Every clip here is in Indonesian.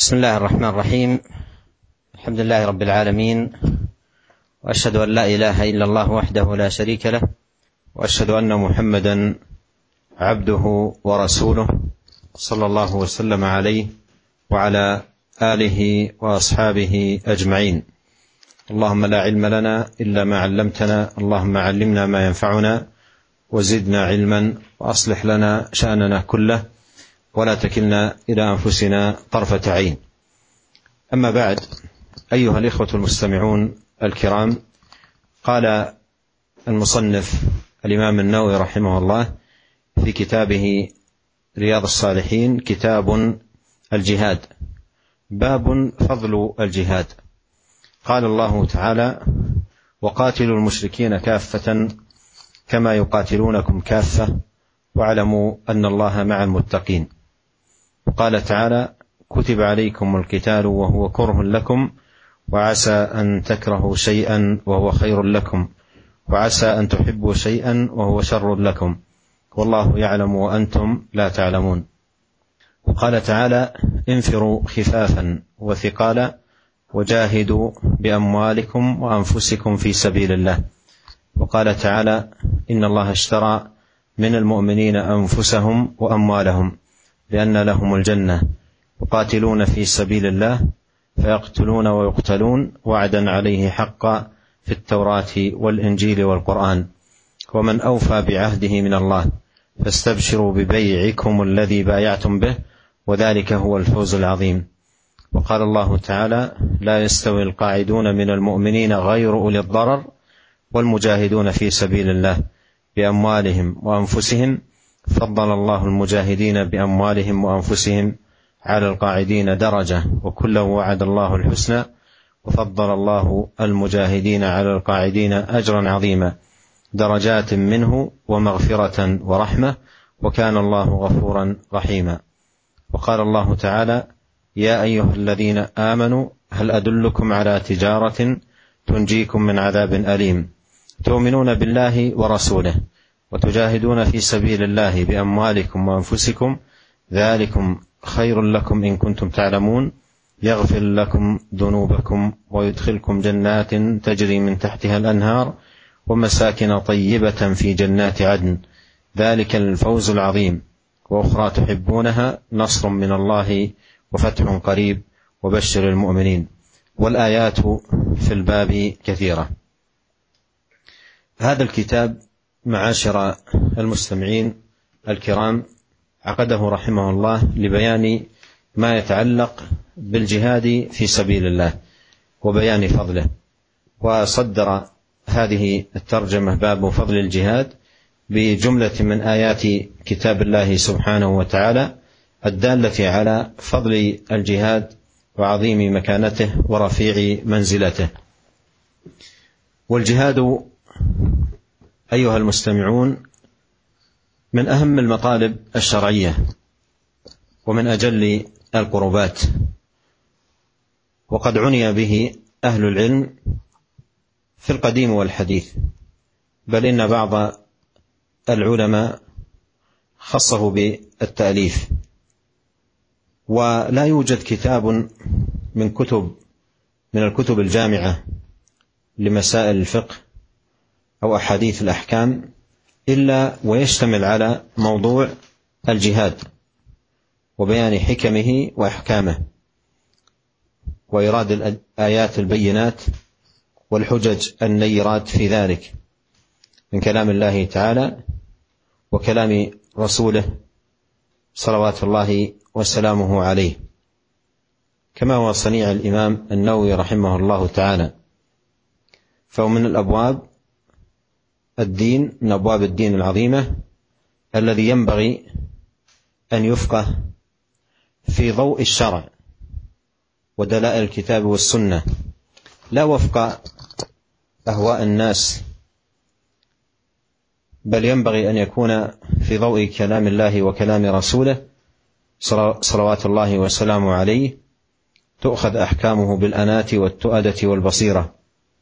بسم الله الرحمن الرحيم. الحمد لله رب العالمين، وأشهد أن لا إله إلا الله وحده لا شريك له، وأشهد أن محمدا عبده ورسوله، صلى الله وسلم عليه وعلى آله وأصحابه أجمعين. اللهم لا علم لنا إلا ما علمتنا، اللهم علمنا ما ينفعنا وزدنا علما، وأصلح لنا شأننا كله ولا تكلنا إلى أنفسنا طرفة عين. أما بعد، أيها الإخوة المستمعون الكرام، قال المصنف الإمام النووي رحمه الله في كتابه رياض الصالحين: كتاب الجهاد، باب فضل الجهاد. قال الله تعالى: وقاتلوا المشركين كافة كما يقاتلونكم كافة واعلموا أن الله مع المتقين. وقال تعالى: كتب عليكم القتال وهو كره لكم، وعسى أن تكرهوا شيئا وهو خير لكم، وعسى أن تحبوا شيئا وهو شر لكم، والله يعلم وأنتم لا تعلمون. وقال تعالى: انفروا خفافا وثقالا وجاهدوا بأموالكم وأنفسكم في سبيل الله. وقال تعالى: إن الله اشترى من المؤمنين أنفسهم وأموالهم بأن لهم الجنة يقاتلون في سبيل الله فيقتلون ويقتلون، وعدا عليه حقا في التوراة والإنجيل والقرآن، ومن أوفى بعهده من الله، فاستبشروا ببيعكم الذي بايعتم به، وذلك هو الفوز العظيم. وقال الله تعالى: لا يستوي القاعدون من المؤمنين غير أولي الضرر والمجاهدون في سبيل الله بأموالهم وأنفسهم، فضل الله المجاهدين بأموالهم وأنفسهم على القاعدين درجة، وكلا وعد الله الحسنى، وفضل الله المجاهدين على القاعدين أجرا عظيما، درجات منه ومغفرة ورحمة، وكان الله غفورا رحيما. وقال الله تعالى: يا أيها الذين آمنوا هل أدلكم على تجارة تنجيكم من عذاب أليم، تؤمنون بالله ورسوله وتجاهدون في سبيل الله بأموالكم وأنفسكم، ذلكم خير لكم إن كنتم تعلمون، يغفر لكم ذنوبكم ويدخلكم جنات تجري من تحتها الأنهار ومساكن طيبة في جنات عدن، ذلك الفوز العظيم. وأخرى تحبونها، نصر من الله وفتح قريب وبشر المؤمنين. والآيات في الباب كثيرة. هذا الكتاب معاشر المستمعين الكرام عقده رحمه الله لبيان ما يتعلق بالجهاد في سبيل الله وبيان فضله، وصدر هذه الترجمة باب فضل الجهاد بجملة من آيات كتاب الله سبحانه وتعالى الدالة على فضل الجهاد وعظيم مكانته ورفيع منزلته. والجهاد أيها المستمعون من أهم المطالب الشرعية ومن أجل القربات، وقد عني به أهل العلم في القديم والحديث، بل إن بعض العلماء خصه بالتأليف. ولا يوجد كتاب من الكتب الجامعة لمسائل الفقه أو أحاديث الأحكام إلا ويشتمل على موضوع الجهاد وبيان حكمه وأحكامه، وإيراد الآيات البينات والحجج النيرات في ذلك من كلام الله تعالى وكلام رسوله صلوات الله وسلامه عليه، كما هو صنيع الإمام النووي رحمه الله تعالى. فهو من أبواب الدين العظيمة الذي ينبغي أن يفقه في ضوء الشرع ودلائل الكتاب والسنة، لا وفق أهواء الناس، بل ينبغي أن يكون في ضوء كلام الله وكلام رسوله صلوات الله وسلامه عليه، تؤخذ أحكامه بالأناة والتؤدة والبصيرة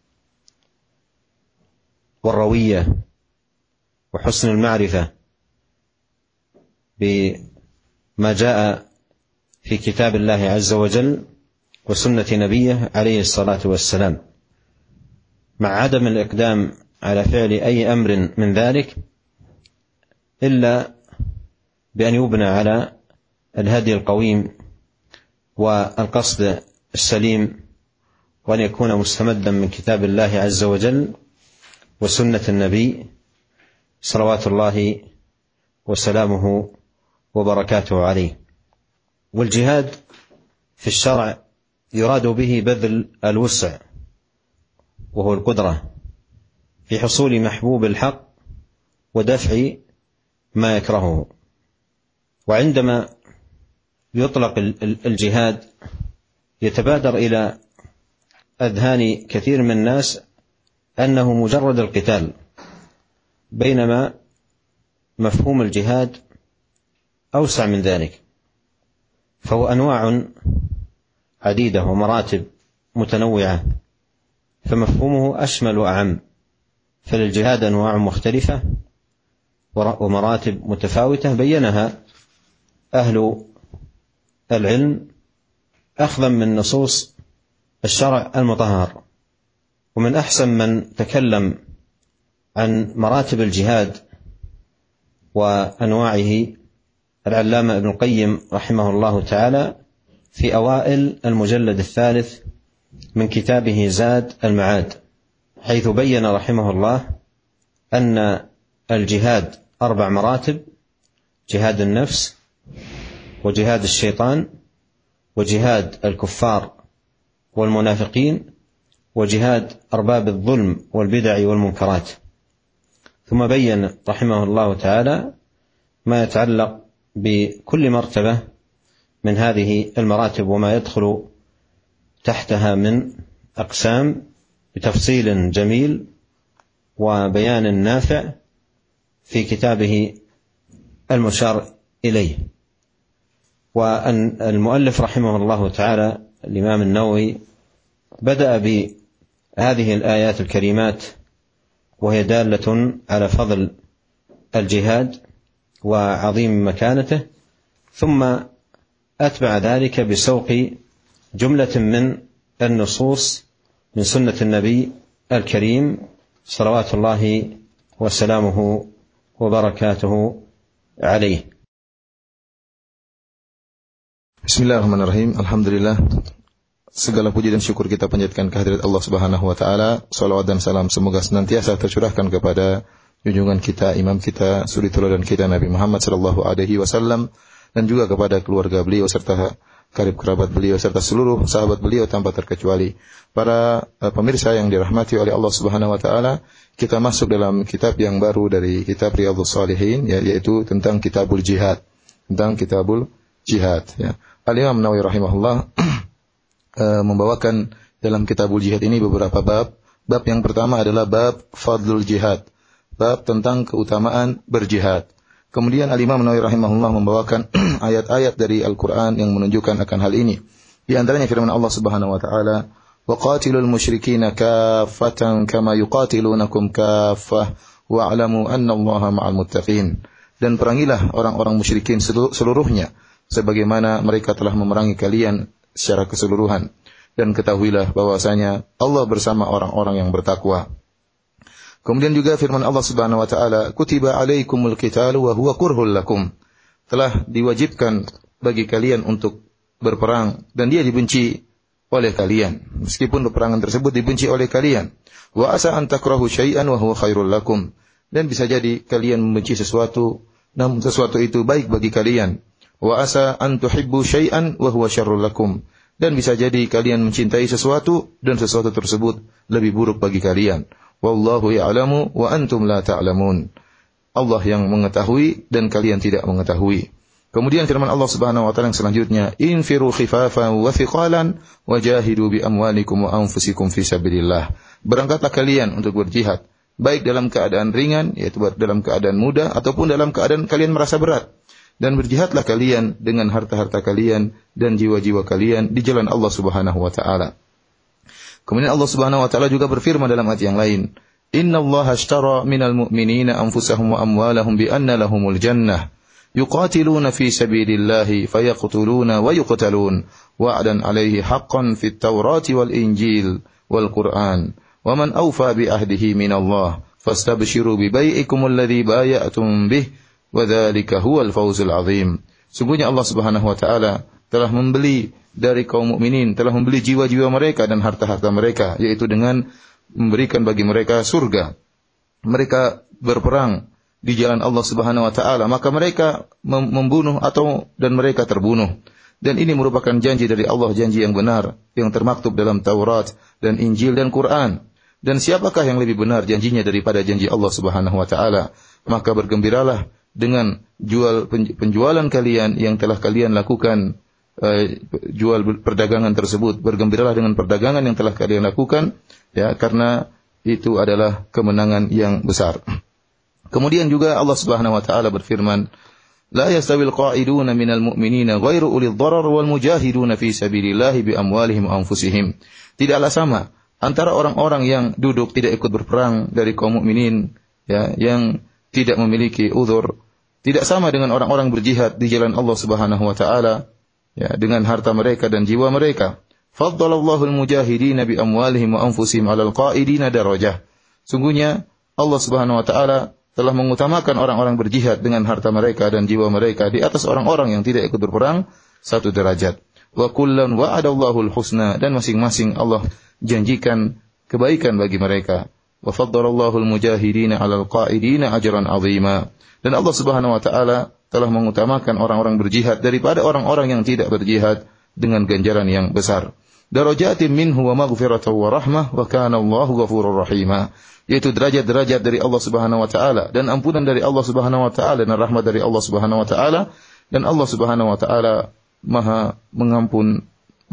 والروية وحسن المعرفة بما جاء في كتاب الله عز وجل وسنة نبيه عليه الصلاة والسلام، مع عدم الإقدام على فعل أي أمر من ذلك إلا بأن يبنى على الهدي القويم والقصد السليم، وأن يكون مستمدا من كتاب الله عز وجل وسنة النبي صلوات الله وسلامه وبركاته عليه. والجهاد في الشرع يراد به بذل الوسع، وهو القدرة في حصول محبوب الحق ودفع ما يكرهه. وعندما يطلق الجهاد يتبادر إلى أذهان كثير من الناس أنه مجرد القتال، بينما مفهوم الجهاد أوسع من ذلك، فهو أنواع عديدة ومراتب متنوعة، فمفهومه أشمل وأعم. فللجهاد أنواع مختلفة ومراتب متفاوتة بينها أهل العلم أخذا من نصوص الشرع المطهر. ومن أحسن من تكلم عن مراتب الجهاد وأنواعه العلامة ابن القيم رحمه الله تعالى في أوائل المجلد 3 من كتابه زاد المعاد، حيث بين رحمه الله أن الجهاد 4 مراتب: جهاد النفس، وجهاد الشيطان، وجهاد الكفار والمنافقين، وجهاد أرباب الظلم والبدع والمنكرات. ثم بين رحمه الله تعالى ما يتعلق بكل مرتبة من هذه المراتب وما يدخل تحتها من أقسام بتفصيل جميل وبيان نافع في كتابه المشار إليه. وأن المؤلف رحمه الله تعالى الإمام النووي بدأ بهذه الآيات الكريمات، وهي دالة على فضل الجهاد وعظيم مكانته، ثم أتبع ذلك بسوق جملة من النصوص من سنة النبي الكريم صلوات الله وسلامه وبركاته عليه. Bismillahirrahmanirrahim. Alhamdulillah, segala puji dan syukur kita panjatkan kehadirat Allah Subhanahu wa taala. Shalawat dan salam semoga senantiasa tercurahkan kepada junjungan kita, imam kita, suri teladan kita Nabi Muhammad sallallahu alaihi wasallam, dan juga kepada keluarga beliau serta karib kerabat beliau serta seluruh sahabat beliau tanpa terkecuali. Para pemirsa yang dirahmati oleh Allah Subhanahu wa taala, kita masuk dalam kitab yang baru dari kitab Riyadhus Shalihin, yaitu tentang Kitabul Jihad, tentang Kitabul Jihad, ya. Al-Imam Nawawi rahimahullah membawakan dalam Kitabul Jihad ini beberapa bab. Bab yang pertama adalah bab Fadlul Jihad, bab tentang keutamaan berjihad. Kemudian Al-Imam Nawawi rahimahullah membawakan ayat-ayat dari Al-Quran yang menunjukkan akan hal ini. Di antaranya firman Allah Subhanahu wa taala, "Wa qatilul musyrikina kaffatan kama yuqatilunakum kaffah wa'lamu anna Allaha ma'al muttaqin." Dan perangilah orang-orang musyrikin seluruhnya sebagaimana mereka telah memerangi kalian secara keseluruhan, dan ketahuilah bahwasanya Allah bersama orang-orang yang bertakwa. Kemudian juga firman Allah Subhanahu wa taala, "Kutiba 'alaikumul qitalu wa huwa kurhul lakum." Telah diwajibkan bagi kalian untuk berperang dan dia dibenci oleh kalian, meskipun peperangan tersebut dibenci oleh kalian. "Wa asa an takrahu syai'an wa huwa khairul lakum." Dan bisa jadi kalian membenci sesuatu, namun sesuatu itu baik bagi kalian. Wa asa an tuhibbu syai'an wa huwa syarrul lakum. Dan bisa jadi kalian mencintai sesuatu dan sesuatu tersebut lebih buruk bagi kalian. Wallahu ya'lamu wa antum la ta'lamun. Allah yang mengetahui dan kalian tidak mengetahui. Kemudian firman Allah Subhanahu wa taala yang selanjutnya, "Infiru khifafan wa thiqalan wajahidu bi amwalikum wa anfusikum fi sabilillah." Berangkatlah kalian untuk berjihad, baik dalam keadaan ringan, yaitu dalam keadaan mudah, ataupun dalam keadaan kalian merasa berat. Dan berjihadlah kalian dengan harta-harta kalian dan jiwa-jiwa kalian di jalan Allah Subhanahu wa taala. Kemudian Allah Subhanahu wa taala juga berfirman dalam ayat yang lain, "Innallaha ashtara minal mu'minina anfusahum wa amwalahum bi anna lahumul jannah." yuqatiluna fi sabilillahi fayaqtuluna wa yuqtalun wa'dan 'alaihi haqqan fit Taurati wal Injil wal Qur'an wa man awfa bi ahdihi minallah fastabshiru bi bai'ikum alladhi bay'atum bih wa dzalika huwal fawzul 'adzim. Sungguhnya Allah Subhanahu wa taala telah membeli dari kaum mukminin, telah membeli jiwa-jiwa mereka dan harta-harta mereka, yaitu dengan memberikan bagi mereka surga. Mereka berperang di jalan Allah Subhanahu wa taala, maka mereka membunuh dan mereka terbunuh. Dan ini merupakan janji dari Allah, janji yang benar yang termaktub dalam Taurat dan Injil dan Quran. Dan siapakah yang lebih benar janjinya daripada janji Allah Subhanahu wa taala? Maka bergembiralah dengan penjualan kalian yang telah kalian lakukan, jual perdagangan tersebut. Bergembiralah dengan perdagangan yang telah kalian lakukan, ya, karena itu adalah kemenangan yang besar. Kemudian juga Allah Subhanahu wa taala berfirman, "La yastawil qa'iduna minal mu'minina ghairu ulil dharar wal mujahiduna fi sabilillahi bi amwalihim wa anfusihim." Tidaklah sama antara orang-orang yang duduk tidak ikut berperang dari kaum mukminin, ya, yang tidak memiliki uzur, tidak sama dengan orang-orang berjihad di jalan Allah Subhanahu wa taala, ya, dengan harta mereka dan jiwa mereka. Faddalallahu al-mujahidina bi amwalihim wa anfusihim 'alal qa'idina darajah. Sungguhnya Allah Subhanahu wa taala telah mengutamakan orang-orang berjihad dengan harta mereka dan jiwa mereka di atas orang-orang yang tidak ikut berperang satu derajat. Wa kullan wa'adallahu al-husna, dan masing-masing Allah janjikan kebaikan bagi mereka. Wa faddalallahu al-mujahidina 'alal qa'idina ajran 'azima. Dan Allah Subhanahu wa taala telah mengutamakan orang-orang berjihad daripada orang-orang yang tidak berjihad dengan ganjaran yang besar. Darajatin minhu wa maghfiratan wa rahmah wa kana Allahu ghafurur rahima. Yaitu derajat-derajat dari Allah Subhanahu wa taala dan ampunan dari Allah Subhanahu wa taala dan rahmat dari Allah Subhanahu wa taala, dan Allah Subhanahu wa taala Maha Mengampun,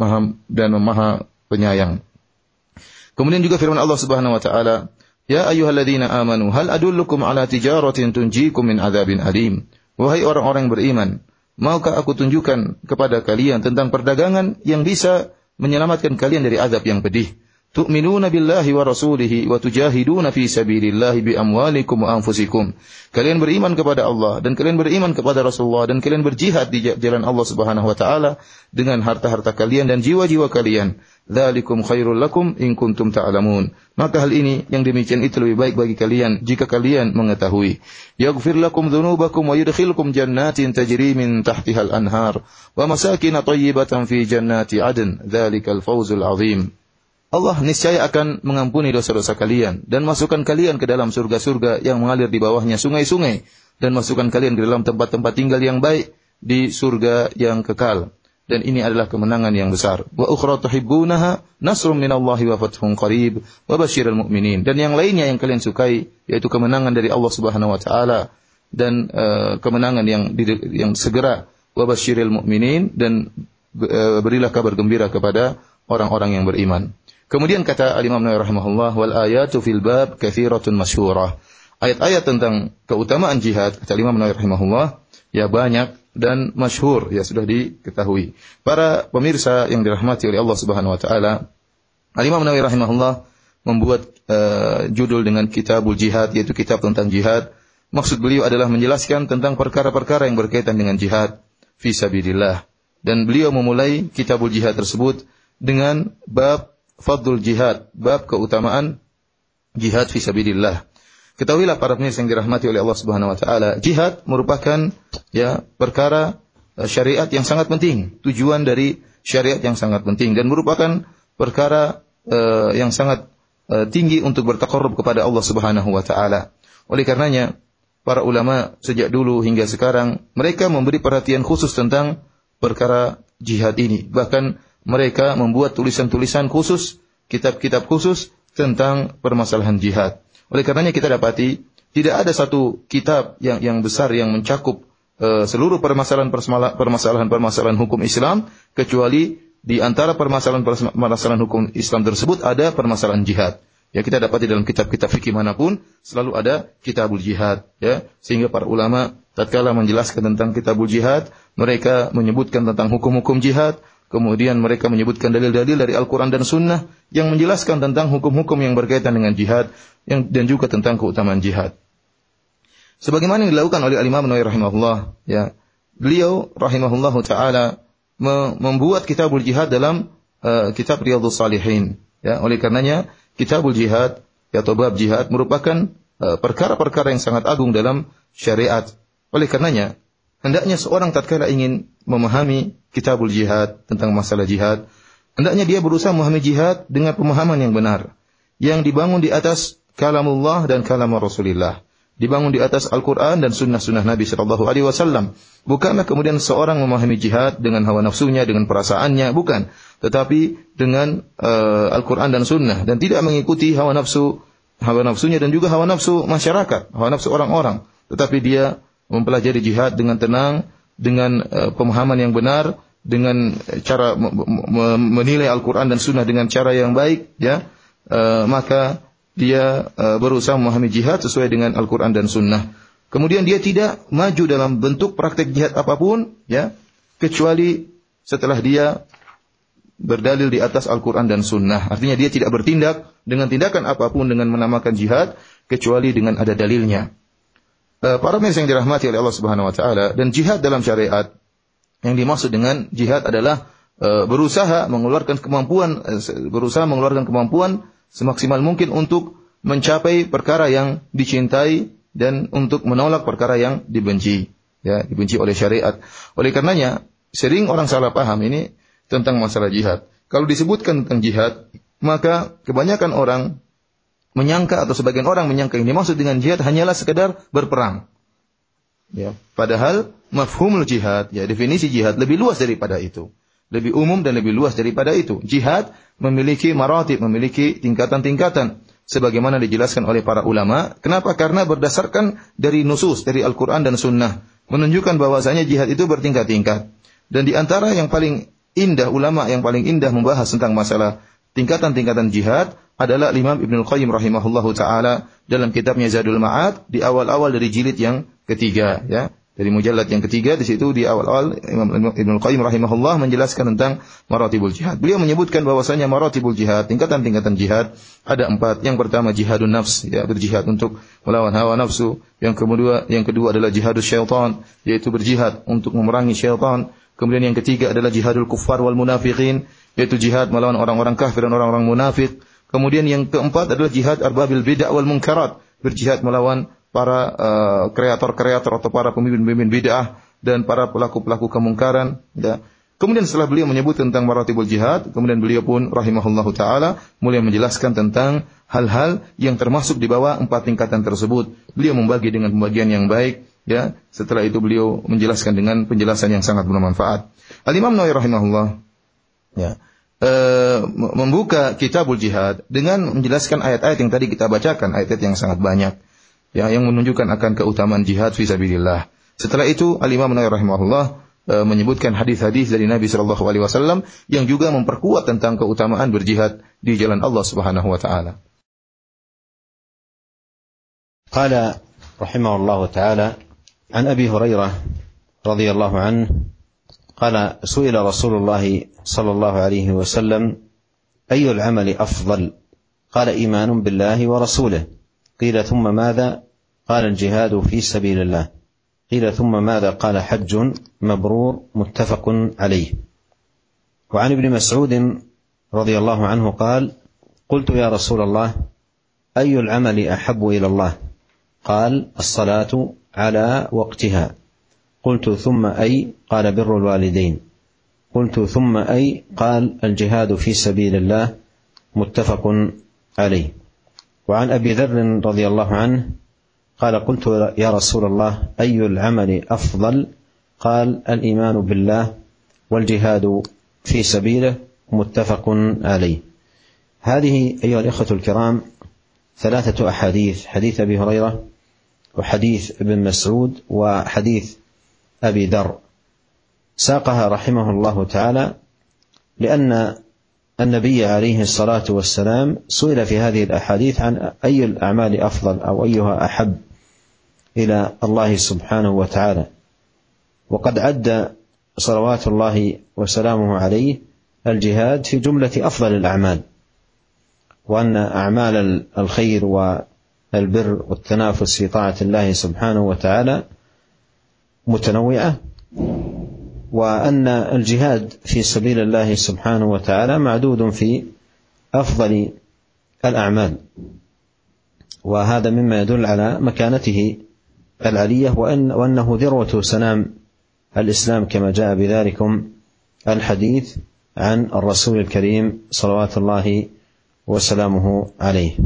Maha Penyayang. Kemudian juga firman Allah Subhanahu wa taala, "Ya ayyuhalladzina amanu hal adullukum ala tijaratin tunjikum min adzabin alim." Wahai orang-orang yang beriman, maukah aku tunjukkan kepada kalian tentang perdagangan yang bisa menyelamatkan kalian dari azab yang pedih? Tu'minuna billahi wa rasulihi wa tujahiduna fi sabilillahi bi amwalikum wa anfusikum. Kalian beriman kepada Allah dan kalian beriman kepada Rasulullah dan kalian berjihad di jalan Allah Subhanahu wa taala dengan harta-harta kalian dan jiwa-jiwa kalian. Dzalikum khairul lakum in kuntum ta'lamun. Maka hal ini yang demikian itu lebih baik bagi kalian jika kalian mengetahui. Yaghfir lakum dzunubakum wa yudkhilkum jannatin tajri min tahtihal anhar wa masakin thayyibatan fi jannati adn. Dzalikal fawzul 'adzim. Allah niscaya akan mengampuni dosa-dosa kalian dan masukkan kalian ke dalam surga-surga yang mengalir di bawahnya sungai-sungai, dan masukkan kalian ke dalam tempat-tempat tinggal yang baik di surga yang kekal. Dan ini adalah kemenangan yang besar. Wa ukhra tuhibbunaha nasrun minallahi wa fathun qarib wa basyiril mu'minin. Dan yang lainnya yang kalian sukai yaitu kemenangan dari Allah Subhanahu wa taala dan kemenangan yang segera. Wa basyiril mu'minin, dan berilah kabar gembira kepada orang-orang yang beriman. Kemudian kata Al-Imam Nawawi rahimahullah, wal ayatu fil bab katsiratun masyhurah. Ayat-ayat tentang keutamaan jihad, kata Imam Nawawi rahimahullah, ya banyak dan masyhur, ya sudah diketahui. Para pemirsa yang dirahmati oleh Allah Subhanahu wa taala, Al-Imam Nawawi rahimahullah membuat judul dengan Kitabul Jihad, yaitu kitab tentang jihad. Maksud beliau adalah menjelaskan tentang perkara-perkara yang berkaitan dengan jihad fi sabilillah. Dan beliau memulai Kitabul Jihad tersebut dengan bab Fadlul Jihad, bab keutamaan jihad fi sabilillah. Ketahuilah para pemirsa yang dirahmati oleh Allah Subhanahu wa taala, jihad merupakan perkara syariat yang sangat penting, tujuan dari syariat yang sangat penting, dan merupakan perkara yang sangat tinggi untuk bertaqarrub kepada Allah Subhanahu wa taala. Oleh karenanya para ulama sejak dulu hingga sekarang mereka memberi perhatian khusus tentang perkara jihad ini. Bahkan mereka membuat tulisan-tulisan khusus, kitab-kitab khusus tentang permasalahan jihad. Oleh karenanya kita dapati tidak ada satu kitab yang besar yang mencakup seluruh permasalahan hukum Islam, kecuali di antara permasalahan hukum Islam tersebut ada permasalahan jihad. Ya, kita dapati dalam kitab-kitab fikih manapun selalu ada Kitabul Jihad, ya. Sehingga para ulama tatkala menjelaskan tentang Kitabul Jihad, mereka menyebutkan tentang hukum-hukum jihad. Kemudian mereka menyebutkan dalil-dalil dari Al-Quran dan Sunnah yang menjelaskan tentang hukum-hukum yang berkaitan dengan jihad dan juga tentang keutamaan jihad. Sebagaimana yang dilakukan oleh Imam Nawawi rahimahullah, ya. Beliau rahimahullahu taala membuat kitabul jihad dalam kitab Riyadhus Shalihin, ya. Oleh karenanya kitabul jihad atau bab jihad merupakan perkara-perkara yang sangat agung dalam syariat. Oleh karenanya hendaknya seorang tatkala ingin memahami kitabul jihad tentang masalah jihad, hendaknya dia berusaha memahami jihad dengan pemahaman yang benar, yang dibangun di atas kalamullah dan kalam Rasulullah, dibangun di atas Al-Quran dan sunnah-sunnah Nabi SAW. Bukanlah kemudian seorang memahami jihad dengan hawa nafsunya, dengan perasaannya, bukan. Tetapi dengan Al-Quran dan sunnah, dan tidak mengikuti hawa nafsunya dan juga hawa nafsu masyarakat, hawa nafsu orang-orang. Tetapi dia mempelajari jihad dengan tenang, dengan pemahaman yang benar, dengan cara menilai Al-Quran dan sunnah dengan cara yang baik, ya, maka dia berusaha memahami jihad sesuai dengan Al-Quran dan sunnah. Kemudian dia tidak maju dalam bentuk praktek jihad apapun, ya, kecuali setelah dia berdalil di atas Al-Quran dan sunnah. Artinya dia tidak bertindak dengan tindakan apapun dengan menamakan jihad, kecuali dengan ada dalilnya. Para pemirsa yang dirahmati oleh Allah Subhanahu wa taala, dan jihad dalam syariat, yang dimaksud dengan jihad adalah berusaha mengeluarkan kemampuan semaksimal mungkin untuk mencapai perkara yang dicintai dan untuk menolak perkara yang dibenci, ya, dibenci oleh syariat. Oleh karenanya sering orang salah paham ini tentang masalah jihad. Kalau disebutkan tentang jihad, maka kebanyakan orang menyangka atau sebagian orang menyangka yang dimaksud dengan jihad hanyalah sekedar berperang. Ya, padahal mafhumul jihad, ya, definisi jihad lebih luas daripada itu. Lebih umum dan lebih luas daripada itu. Jihad memiliki maratib, memiliki tingkatan-tingkatan sebagaimana dijelaskan oleh para ulama. Kenapa? Karena berdasarkan dari nusus, dari Al-Qur'an dan sunnah, menunjukkan bahwasanya jihad itu bertingkat-tingkat. Dan di antara yang paling indah, ulama yang paling indah membahas tentang masalah tingkatan-tingkatan jihad adalah Imam Ibnul Qayyim rahimahullahu taala dalam kitabnya Zadul Ma'ad di awal-awal dari jilid yang ketiga, ya. Dari mujallad yang ketiga, di situ di awal-awal Imam Ibnul Qayyim rahimahullah menjelaskan tentang maratibul jihad. Beliau menyebutkan bahwasanya maratibul jihad, tingkatan-tingkatan jihad ada 4. Yang pertama jihadun nafs, ya, berjihad untuk melawan hawa nafsu. Yang kedua adalah jihadus syaitan, yaitu berjihad untuk memerangi syaitan. Kemudian yang ketiga adalah jihadul kuffar wal munafiqin, yaitu jihad melawan orang-orang kafir dan orang-orang munafik. Kemudian yang keempat adalah jihad arbabil bid'ah wal munkarat, berjihad melawan para kreator-kreator atau para pemimpin-pemimpin bid'ah dan para pelaku-pelaku kemungkaran, ya. Kemudian setelah beliau menyebut tentang maratibul jihad, kemudian beliau pun rahimahullahu taala mulai menjelaskan tentang hal-hal yang termasuk di bawah 4 tingkatan tersebut. Beliau membagi dengan pembagian yang baik, ya. Setelah itu beliau menjelaskan dengan penjelasan yang sangat bermanfaat. Al-Imam Nawawi rahimahullah, ya, membuka kitabul jihad dengan menjelaskan ayat-ayat yang tadi kita bacakan, ayat-ayat yang sangat banyak, ya, yang menunjukkan akan keutamaan jihad fi sabilillah. Setelah itu Al-Imam Nawawi rahimahullah menyebutkan hadis-hadis dari Nabi sallallahu alaihi wasallam yang juga memperkuat tentang keutamaan berjihad di jalan Allah Subhanahu wa taala. Qala rahimahullah taala an Abi Hurairah radhiyallahu anhu qala su'ila Rasulullah sallallahu alaihi wasallam ayyul amali afdal qala imanun billahi wa rasulihi qila thumma madha qala al-jihad fi sabilillah قيل ثم ماذا قال حج مبرور متفق عليه. وعن ابن مسعود رضي الله عنه قال قلت يا رسول الله أي العمل أحب إلى الله قال الصلاة على وقتها قلت ثم أي قال بر الوالدين قلت ثم أي قال الجهاد في سبيل الله متفق عليه. وعن أبي ذر رضي الله عنه قال قلت يا رسول الله أي العمل أفضل قال الإيمان بالله والجهاد في سبيله متفق عليه. هذه أيها الإخوة الكرام 3 أحاديث، حديث أبي هريرة وحديث ابن مسعود وحديث أبي ذر، ساقها رحمه الله تعالى لأن النبي عليه الصلاة والسلام سئل في هذه الأحاديث عن أي الأعمال أفضل أو أيها أحب إلى الله سبحانه وتعالى، وقد عد صلوات الله وسلامه عليه الجهاد في جملة أفضل الأعمال، وأن أعمال الخير البر والتنافس في طاعة الله سبحانه وتعالى متنوعة، وأن الجهاد في سبيل الله سبحانه وتعالى معدود في أفضل الأعمال، وهذا مما يدل على مكانته العلية، وأنه ذروة سنام الإسلام كما جاء بذلكم الحديث عن الرسول الكريم صلوات الله وسلامه عليه.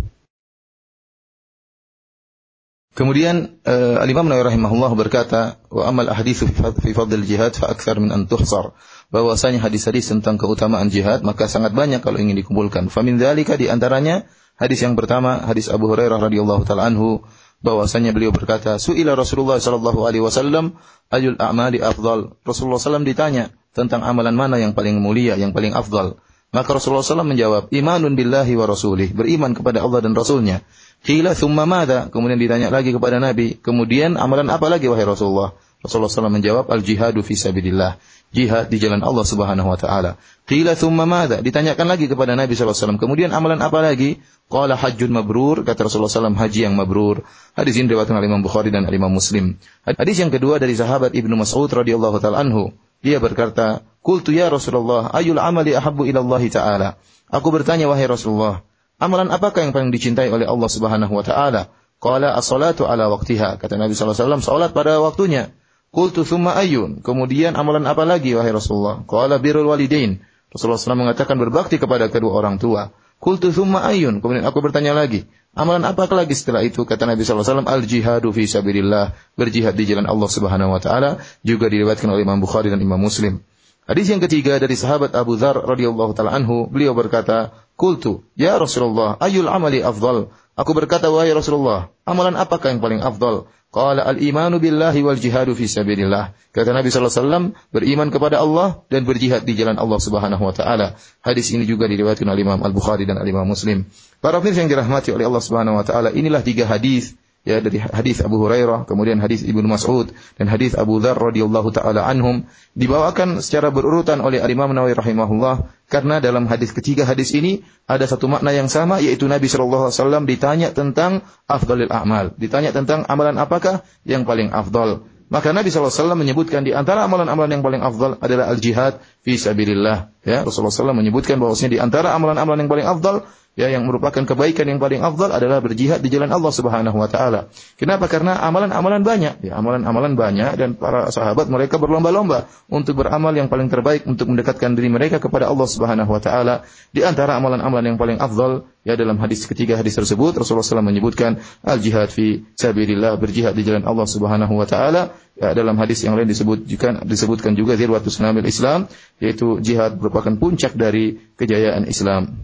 Kemudian Al-Imam Nawawi rahimahullah berkata, wa amal ahaditsu fi fadl jihad fa aktsar min an tuhsar. Bahwasanya hadis-hadis tentang keutamaan jihad maka sangat banyak kalau ingin dikumpulkan. Fa min dzalika, di antaranya hadis yang pertama, hadis Abu Hurairah radhiyallahu taala anhu, bahwasanya beliau berkata, su'ila Rasulullah sallallahu alaihi wasallam ayul a'mali afdal. Rasulullah sallallahu ditanya tentang amalan mana yang paling mulia, yang paling afdal. Maka Rasulullah sallallahu menjawab, imanun billahi wa rasulih, beriman kepada Allah dan Rasulnya. Qila thumma madza, kemudian ditanya lagi kepada Nabi, kemudian amalan apa lagi wahai Rasulullah? Rasulullah sallallahu menjawab, al jihadu fi sabilillah, jihad di jalan Allah Subhanahu wa taala. Qila thumma madza, ditanyakan lagi kepada Nabi sallallahu alaihi wasallam, kemudian amalan apa lagi? Qala hajjun mabrur, kata Rasulullah sallallahu haji yang mabrur. Hadis ini diriwayatkan oleh Imam Bukhari dan Imam Muslim. Hadis yang kedua dari sahabat Ibnu Mas'ud radhiyallahu taala anhu, dia berkata, qultu ya Rasulullah ayyul amali ahabbu ila Allah taala. Aku bertanya wahai Rasulullah, amalan apakah yang paling dicintai oleh Allah Subhanahu wa taala? Qala as-salatu ala waqtiha, kata Nabi sallallahu alaihi wasallam, salat pada waktunya. Qultu thumma ayyun, kemudian amalan apa lagi wahai Rasulullah? Qala birrul walidain. Rasulullah SAW mengatakan berbakti kepada kedua orang tua. Qultu thumma ayyun, kemudian aku bertanya lagi, amalan apa lagi setelah itu? Kata Nabi sallallahu alaihi wasallam, al jihadu fi sabilillah, berjihad di jalan Allah Subhanahu wa taala, juga diriwayatkan oleh Imam Bukhari dan Imam Muslim. Hadis yang ketiga dari sahabat Abu Dzar radhiyallahu taala anhu, beliau berkata, qultu ya Rasulullah ayyul amali afdal. Aku berkata wahai Rasulullah, amalan apakah yang paling afdal? Qala al-imanu billahi wal jihadu fi sabilillah. Kata Nabi sallallahu alaihi wasallam, beriman kepada Allah dan berjihad di jalan Allah Subhanahu wa taala. Hadis ini juga diriwayatkan oleh Imam Al-Bukhari dan Imam Muslim. Para pemirsa yang dirahmati oleh Allah Subhanahu wa taala, inilah 3 hadis, ya, dari hadis Abu Hurairah, kemudian hadis Ibnu Mas'ud dan hadis Abu Dzar radhiyallahu taala anhum, dibawakan secara berurutan oleh Imam Nawawi rahimahullah, karena dalam ketiga hadis ini ada satu makna yang sama, yaitu Nabi sallallahu alaihi wasallam ditanya tentang afdhalil a'mal, ditanya tentang amalan apakah yang paling afdal. Maka Nabi sallallahu alaihi wasallam menyebutkan di antara amalan-amalan yang paling afdal adalah al-jihad fi sabilillah. Ya, Rasulullah SAW menyebutkan bahwasanya di antara amalan-amalan yang paling afdal, ya, yang merupakan kebaikan yang paling afdal adalah berjihad di jalan Allah Subhanahu wa taala. Kenapa? Karena amalan-amalan banyak, ya, amalan-amalan banyak, dan para sahabat mereka berlomba-lomba untuk beramal yang paling terbaik untuk mendekatkan diri mereka kepada Allah Subhanahu wa taala. Di antara amalan-amalan yang paling afdal, ya, dalam ketiga hadis tersebut Rasulullah SAW menyebutkan al-jihad fi sabilillah, berjihad di jalan Allah Subhanahu wa taala. Ya, dalam hadis yang lain disebutkan juga zirwatus sanamil Islam, yaitu jihad merupakan puncak dari kejayaan Islam.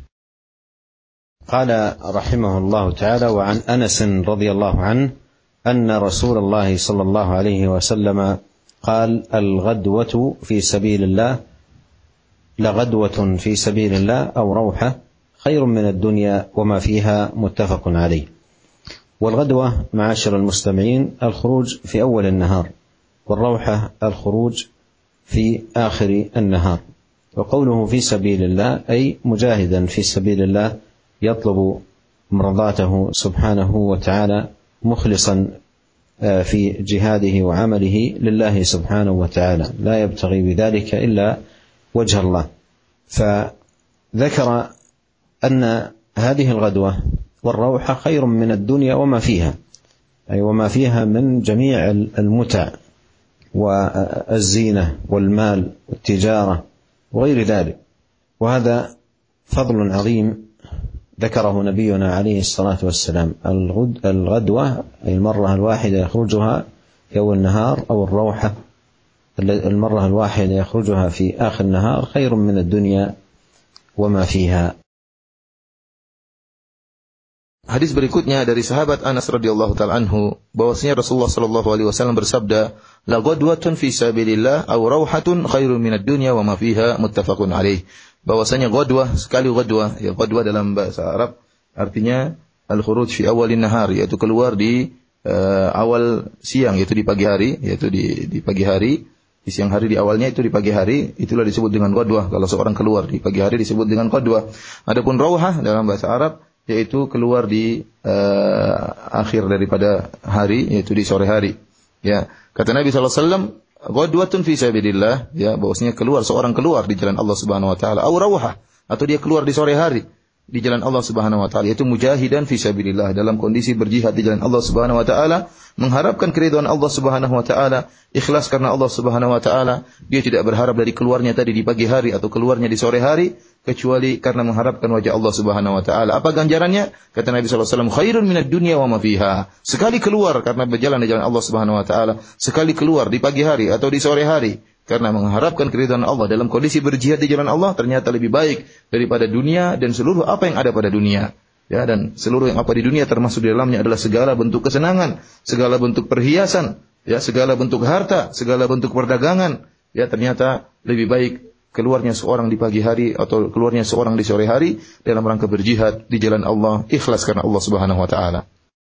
قال رحمه الله تعالى: وعن أنس رضي الله عنه أن رسول الله صلى الله عليه وسلم قال: الغدوة في سبيل الله لغدوة في سبيل الله أو روحة خير من الدنيا وما فيها، متفق عليه. والغدوة معاشر المستمعين الخروج في أول النهار، والروحة الخروج في آخر النهار. وقوله في سبيل الله أي مجاهدا في سبيل الله يطلب مرضاته سبحانه وتعالى مخلصا في جهاده وعمله لله سبحانه وتعالى، لا يبتغي بذلك إلا وجه الله. فذكر أن هذه الغدوة والروحة خير من الدنيا وما فيها، أي وما فيها من جميع المتع والزينة والمال والتجارة وغير ذلك. وهذا فضل عظيم ذكره نبينا عليه الصلاة والسلام. الغدوة أي المرة الواحدة يخرجها في أول النهار، أو الروحة المرة الواحدة يخرجها في آخر النهار خير من الدنيا وما فيها. Hadis berikutnya dari sahabat Anas radhiyallahu taala anhu, bahwasanya Rasulullah sallallahu alaihi wasallam bersabda, la ghadwatun fi sabilillah aw rauhatun khairun minad dunya wa ma fiha, muttafaqun alaih. Bahwasanya ghadwah, sekali ghadwah, ya, ghadwah dalam bahasa Arab artinya al-khuruj fi awalin nahar, yaitu keluar di awal siang, yaitu di pagi hari, yaitu di pagi hari, di siang hari di awalnya, itu di pagi hari, itulah disebut dengan ghadwah. Kalau seorang keluar di pagi hari disebut dengan ghadwah. Adapun rauhah dalam bahasa Arab yaitu keluar di akhir daripada hari, yaitu di sore hari. Ya, kata Nabi sallallahu alaihi wasallam, ghadwatun fi sabilillah, ya, bahwasanya seorang keluar di jalan Allah Subhanahu wa taala, atau dia keluar di sore hari di jalan Allah Subhanahu wa taala, yaitu mujahidan fi sabilillah, dalam kondisi berjihad di jalan Allah Subhanahu wa taala, mengharapkan keridhaan Allah Subhanahu wa taala, ikhlas karena Allah Subhanahu wa taala. Dia tidak berharap dari keluarnya tadi di pagi hari atau keluarnya di sore hari kecuali karena mengharapkan wajah Allah Subhanahu wa taala. Apa ganjarannya? Kata Nabi sallallahu alaihi wasallam, khairun minad dunya wa ma fiha. Sekali keluar karena berjalan di jalan Allah Subhanahu wa taala, sekali keluar di pagi hari atau di sore hari karena mengharapkan keridhaan Allah dalam kondisi berjihad di jalan Allah, ternyata lebih baik daripada dunia dan seluruh apa yang ada pada dunia. Ya, dan seluruh yang apa di dunia termasuk di dalamnya adalah segala bentuk kesenangan, segala bentuk perhiasan, ya, segala bentuk harta, segala bentuk perdagangan. Ya, ternyata lebih baik keluarnya seorang di pagi hari atau keluarnya seorang di sore hari dalam rangka berjihad di jalan Allah, ikhlas karena Allah Subhanahu wa taala.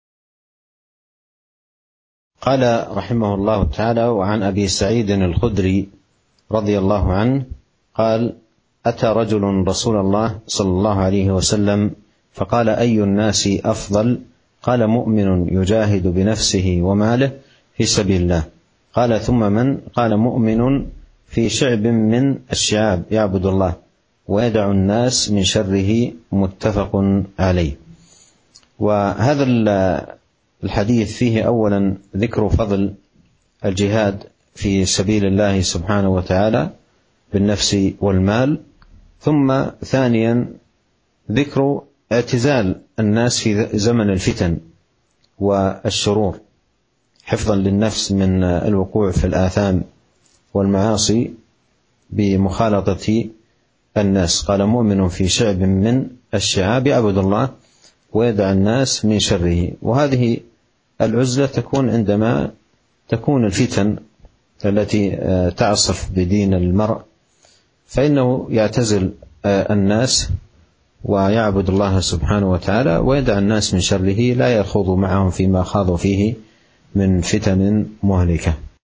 قال رحمه الله تعالى: وعن أبي سعيد الخدري رضي الله عنه قال: أتى رجل رسول الله صلى الله عليه وسلم فقال: أي الناس أفضل؟ قال: مؤمن يجاهد بنفسه وماله في سبيل الله. قال: ثم من؟ قال: مؤمن في شعب من الشعاب يعبد الله ويدع الناس من شره. متفق عليه. وهذا الحديث فيه أولا ذكر فضل الجهاد في سبيل الله سبحانه وتعالى بالنفس والمال، ثم ثانيا ذكر اعتزال الناس في زمن الفتن والشرور حفظا للنفس من الوقوع في الآثام والمعاصي بمخالطة الناس. قال: مؤمن في شعب من الشعاب يعبد الله ويدع الناس من شره. وهذه العزلة تكون عندما تكون الفتن التي تعصف بدين المرء، فإنه يعتزل الناس ويعبد الله سبحانه وتعالى ويدع الناس من شره، لا يخوض معهم فيما خاضوا فيه من فتن مهلكة.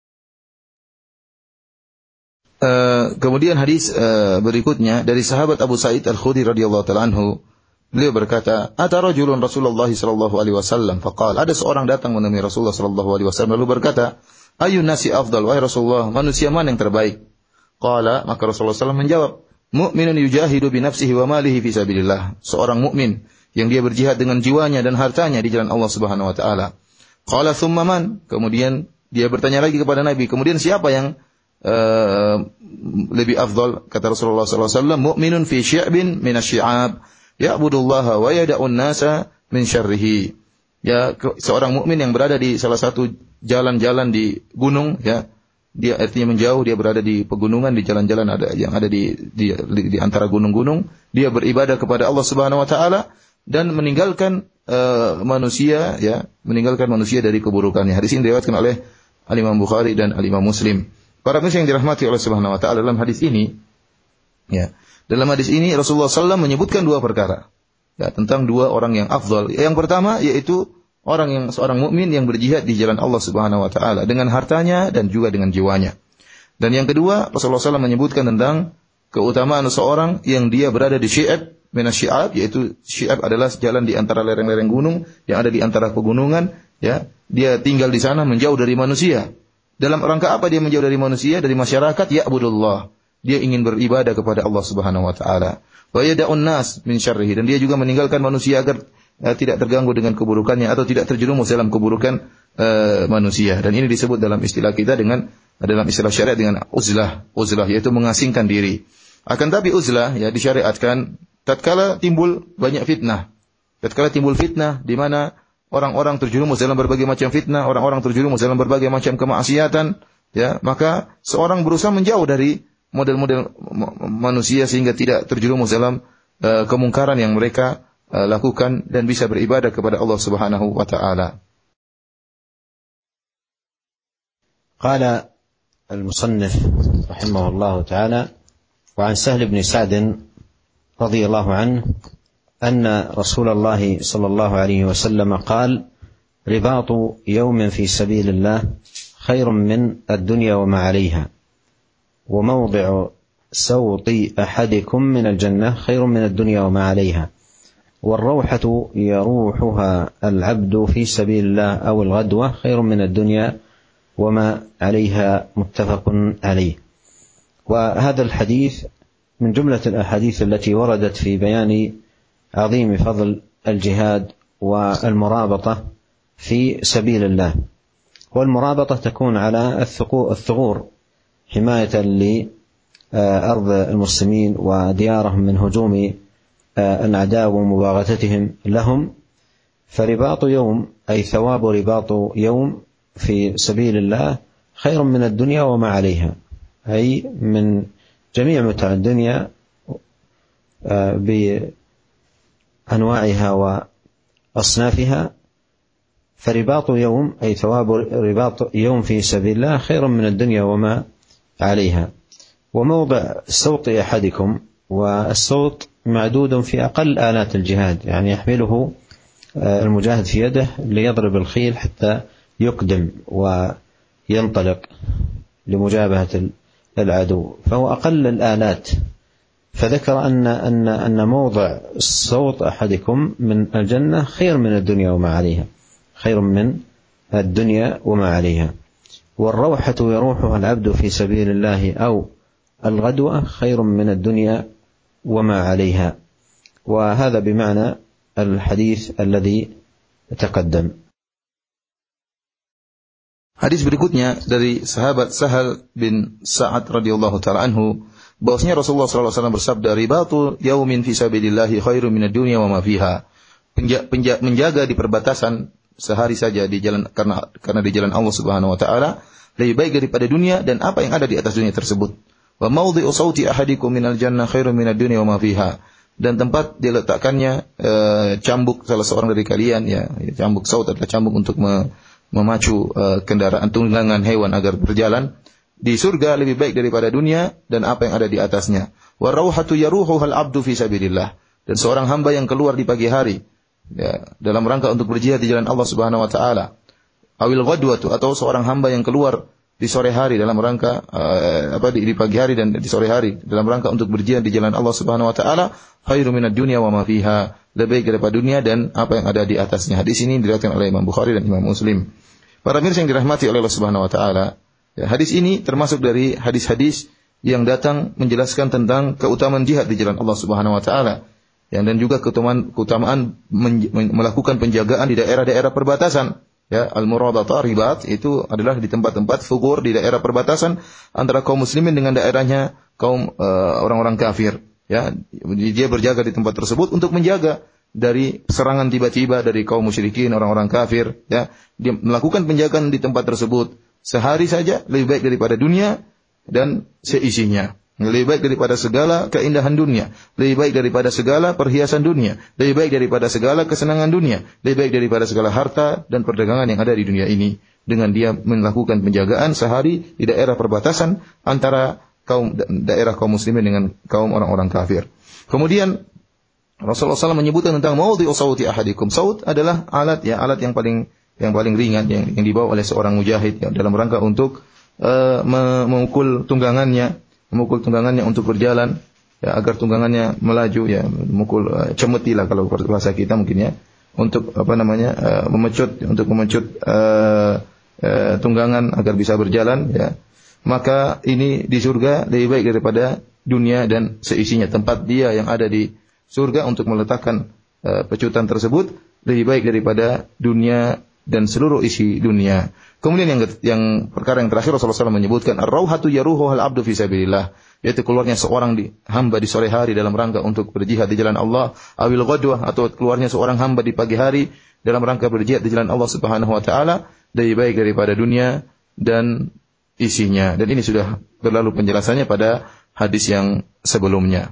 Kemudian hadis berikutnya dari sahabat Abu Sa'id Al-Khudri radhiyallahu ta'ala anhu, beliau berkata, "Ata rajulun Rasulullah sallallahu alaihi wasallam faqala." Ada seorang datang menemui Rasulullah sallallahu alaihi wasallam lalu berkata, "Ayyun nasi afdal?" Wahai Rasulullah, manusia mana yang terbaik? Qala, maka Rasulullah sallallahu menjawab, "Mu'minun yujahidu bi nafsihi wa malihi fi sabilillah." Seorang mukmin yang dia berjihad dengan jiwanya dan hartanya di jalan Allah Subhanahu wa taala. Qala thumma man? Kemudian dia bertanya lagi kepada Nabi, kemudian siapa yang lebih afdal? Kata Rasulullah sallallahu alaihi wasallam, "Mu'minun fi syi'bin min asy-syi'ab ya'budullaha wa yada'un nasa min syarrihi." Ya, seorang mukmin yang berada di salah satu jalan-jalan di gunung, ya, dia artinya menjauh, dia berada di pegunungan, di jalan-jalan yang ada di antara gunung-gunung, dia beribadah kepada Allah Subhanahu wa taala dan meninggalkan manusia, ya, meninggalkan manusia dari keburukannya. Hadis ini diriwayatkan oleh Al-Imam Bukhari dan Al-Imam Muslim. Para pemirsa yang dirahmati oleh Subhanahu wa taala, dalam hadis ini, ya, dalam hadis ini Rasulullah SAW menyebutkan dua perkara, ya, tentang dua orang yang afdal. Yang pertama yaitu seorang mukmin yang berjihad di jalan Allah Subhanahu wa taala dengan hartanya dan juga dengan jiwanya. Dan yang kedua, Rasulullah SAW menyebutkan tentang keutamaan seorang yang dia berada di syi'ab min asy-syi'ab, yaitu syi'ab adalah jalan di antara lereng-lereng gunung yang ada di antara pegunungan, ya. Dia tinggal di sana menjauh dari manusia. Dalam rangka apa dia menjauh dari manusia, dari masyarakat? Ya'budullah. Dia ingin beribadah kepada Allah Subhanahu wa taala. Wa yada'un nas min syarrihi, dan dia juga meninggalkan manusia agar tidak terganggu dengan keburukannya atau tidak terjerumus dalam keburukan manusia. Dan ini disebut dalam istilah kita dalam istilah syariat dengan uzlah, yaitu mengasingkan diri. Akan tapi uzlah, ya, disyariatkan tatkala timbul banyak fitnah. Tatkala timbul fitnah di mana orang-orang terjerumus dalam berbagai macam fitnah, orang-orang terjerumus dalam berbagai macam kemaksiatan, ya, maka seorang berusaha menjauh dari model-model manusia sehingga tidak terjerumus dalam kemungkaran yang mereka lakukan dan bisa beribadah kepada Allah Subhanahu wa taala. Qala al-musannif rahimahullahu taala wa an Sahl ibn Sa'd radhiyallahu anhu anna Rasulullah sallallahu alaihi wasallam qala ribatu yawmin fi sabilillah khairun min ad-dunya wa ma 'alayha wa mawdi'u sawti ahadikum min al-jannah khairun min ad-dunya wa ma 'alayha والروحة يروحها العبد في سبيل الله أو الغدوة خير من الدنيا وما عليها متفق عليه. وهذا الحديث من جملة الأحاديث التي وردت في بيان عظيم فضل الجهاد والمرابطة في سبيل الله. والمرابطة تكون على الثغور حماية لأرض المسلمين وديارهم من هجوم الأعداء ومباغتتهم لهم. فرباط يوم أي ثواب رباط يوم في سبيل الله خير من الدنيا وما عليها، أي من جميع متاع الدنيا بأنواعها وأصنافها. فرباط يوم أي ثواب رباط يوم في سبيل الله خير من الدنيا وما عليها. وموضع صوت أحدكم، والصوت معدود في أقل آلات الجهاد، يعني يحمله المجاهد في يده ليضرب الخيل حتى يقدم وينطلق لمجابهة العدو، فهو أقل الآلات. فذكر أن موضع صوت أحدكم من الجنة خير من الدنيا وما عليها، خير من الدنيا وما عليها. والروحة يروحها العبد في سبيل الله أو الغدوة خير من الدنيا وما عليها. وهذا بمعنى الحديث الذي تقدم. Hadis berikutnya dari sahabat Sahal bin Sa'ad radhiyallahu taala anhu, bahwasanya Rasulullah sallallahu alaihi wasallam bersabda, "Ribatu yaumin fi sabilillahi khairum minad dunya wa ma fiha." Menjaga di perbatasan sehari saja di jalan karena di jalan Allah Subhanahu wa taala lebih baik daripada dunia dan apa yang ada di atas dunia tersebut. Wa mawdhi'u sauti ahadikum minal jannah khairum minad dunya wa ma fiha. Dan tempat diletakkannya cambuk salah seorang dari kalian, ya cambuk saut adalah cambuk untuk memacu kendaraan tunggangan hewan agar berjalan di surga lebih baik daripada dunia dan apa yang ada di atasnya. Wa rauhatu yaruhuhal abdu fi sabilillah. Dan seorang hamba yang keluar di pagi hari, ya, dalam rangka untuk berjihad di jalan Allah Subhanahu wa taala. Awil ghadwatu, atau seorang hamba yang keluar di sore hari dalam rangka di pagi hari dan di sore hari dalam rangka untuk berjihad di jalan Allah Subhanahu wa taala, khairu minad dunya wa ma fiha, lebih baik daripada dunia dan apa yang ada di atasnya. Hadis ini diriwayatkan oleh Imam Bukhari dan Imam Muslim. Para mirsa yang dirahmati oleh Allah Subhanahu wa taala, ya, hadis ini termasuk dari hadis-hadis yang datang menjelaskan tentang keutamaan jihad di jalan Allah Subhanahu wa taala. Dan juga keutamaan melakukan penjagaan di daerah-daerah perbatasan. Ya, al-murabatah ribat itu adalah di tempat-tempat fugur di daerah perbatasan antara kaum muslimin dengan daerahnya kaum orang-orang kafir. Ya, dia berjaga di tempat tersebut untuk menjaga dari serangan tiba-tiba dari kaum musyrikin, orang-orang kafir. Ya, dia melakukan penjagaan di tempat tersebut sehari saja lebih baik daripada dunia dan seisinya. Lebih baik daripada segala keindahan dunia, lebih baik daripada segala perhiasan dunia, lebih baik daripada segala kesenangan dunia, lebih baik daripada segala harta dan perdagangan yang ada di dunia ini. Dengan dia melakukan penjagaan sehari di daerah perbatasan antara daerah kaum muslimin dengan kaum orang-orang kafir. Kemudian Rasulullah SAW menyebutkan tentang mawdhi'u sauti ahadikum. Saut adalah alat yang paling ringan yang dibawa oleh seorang mujahid, ya, dalam rangka untuk memukul tunggangannya untuk berjalan, ya, agar tunggangannya melaju, ya, memukul cemetilah kalau bahasa kita mungkin, ya, untuk memecut tunggangan agar bisa berjalan, ya. Maka ini di surga lebih baik daripada dunia dan seisinya. Tempat dia yang ada di surga untuk meletakkan pecutan tersebut lebih baik daripada dunia dan seluruh isi dunia. Kemudian yang perkara yang terakhir Rasulullah SAW menyebutkan ar-rauhatu yaruhuhal abdu fi sabilillah, yaitu keluarnya seorang hamba di sore hari dalam rangka untuk berjihad di jalan Allah, awil ghadwah, atau keluarnya seorang hamba di pagi hari dalam rangka berjihad di jalan Allah Subhanahu wa taala, lebih baik daripada dunia dan isinya. Dan ini sudah berlalu penjelasannya pada hadis yang sebelumnya.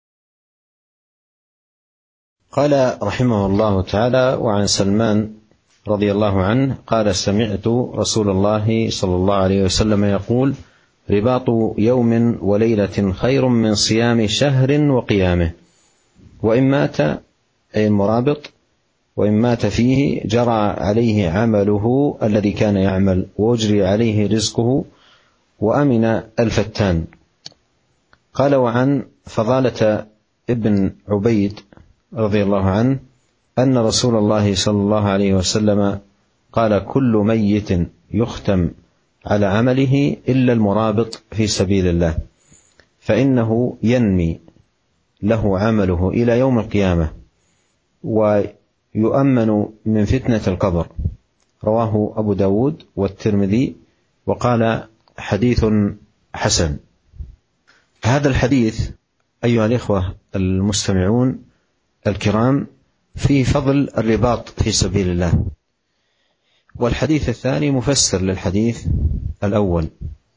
Qala rahimahullahu taala wa an Salman رضي الله عنه قال سمعت رسول الله صلى الله عليه وسلم يقول رباط يوم وليلة خير من صيام شهر وقيامه وإن مات أي المرابط وإن مات فيه جرى عليه عمله الذي كان يعمل وأجري عليه رزقه وأمن الفتان. قال وعن فضالة ابن عبيد رضي الله عنه أن رسول الله صلى الله عليه وسلم قال: كل ميت يختم على عمله إلا المرابط في سبيل الله، فإنه ينمي له عمله إلى يوم القيامة ويؤمن من فتنة القبر. رواه أبو داود والترمذي وقال: حديث حسن. هذا الحديث أيها الإخوة المستمعون الكرام فيه فضل الرباط في سبيل الله، والحديث الثاني مفسر للحديث الأول.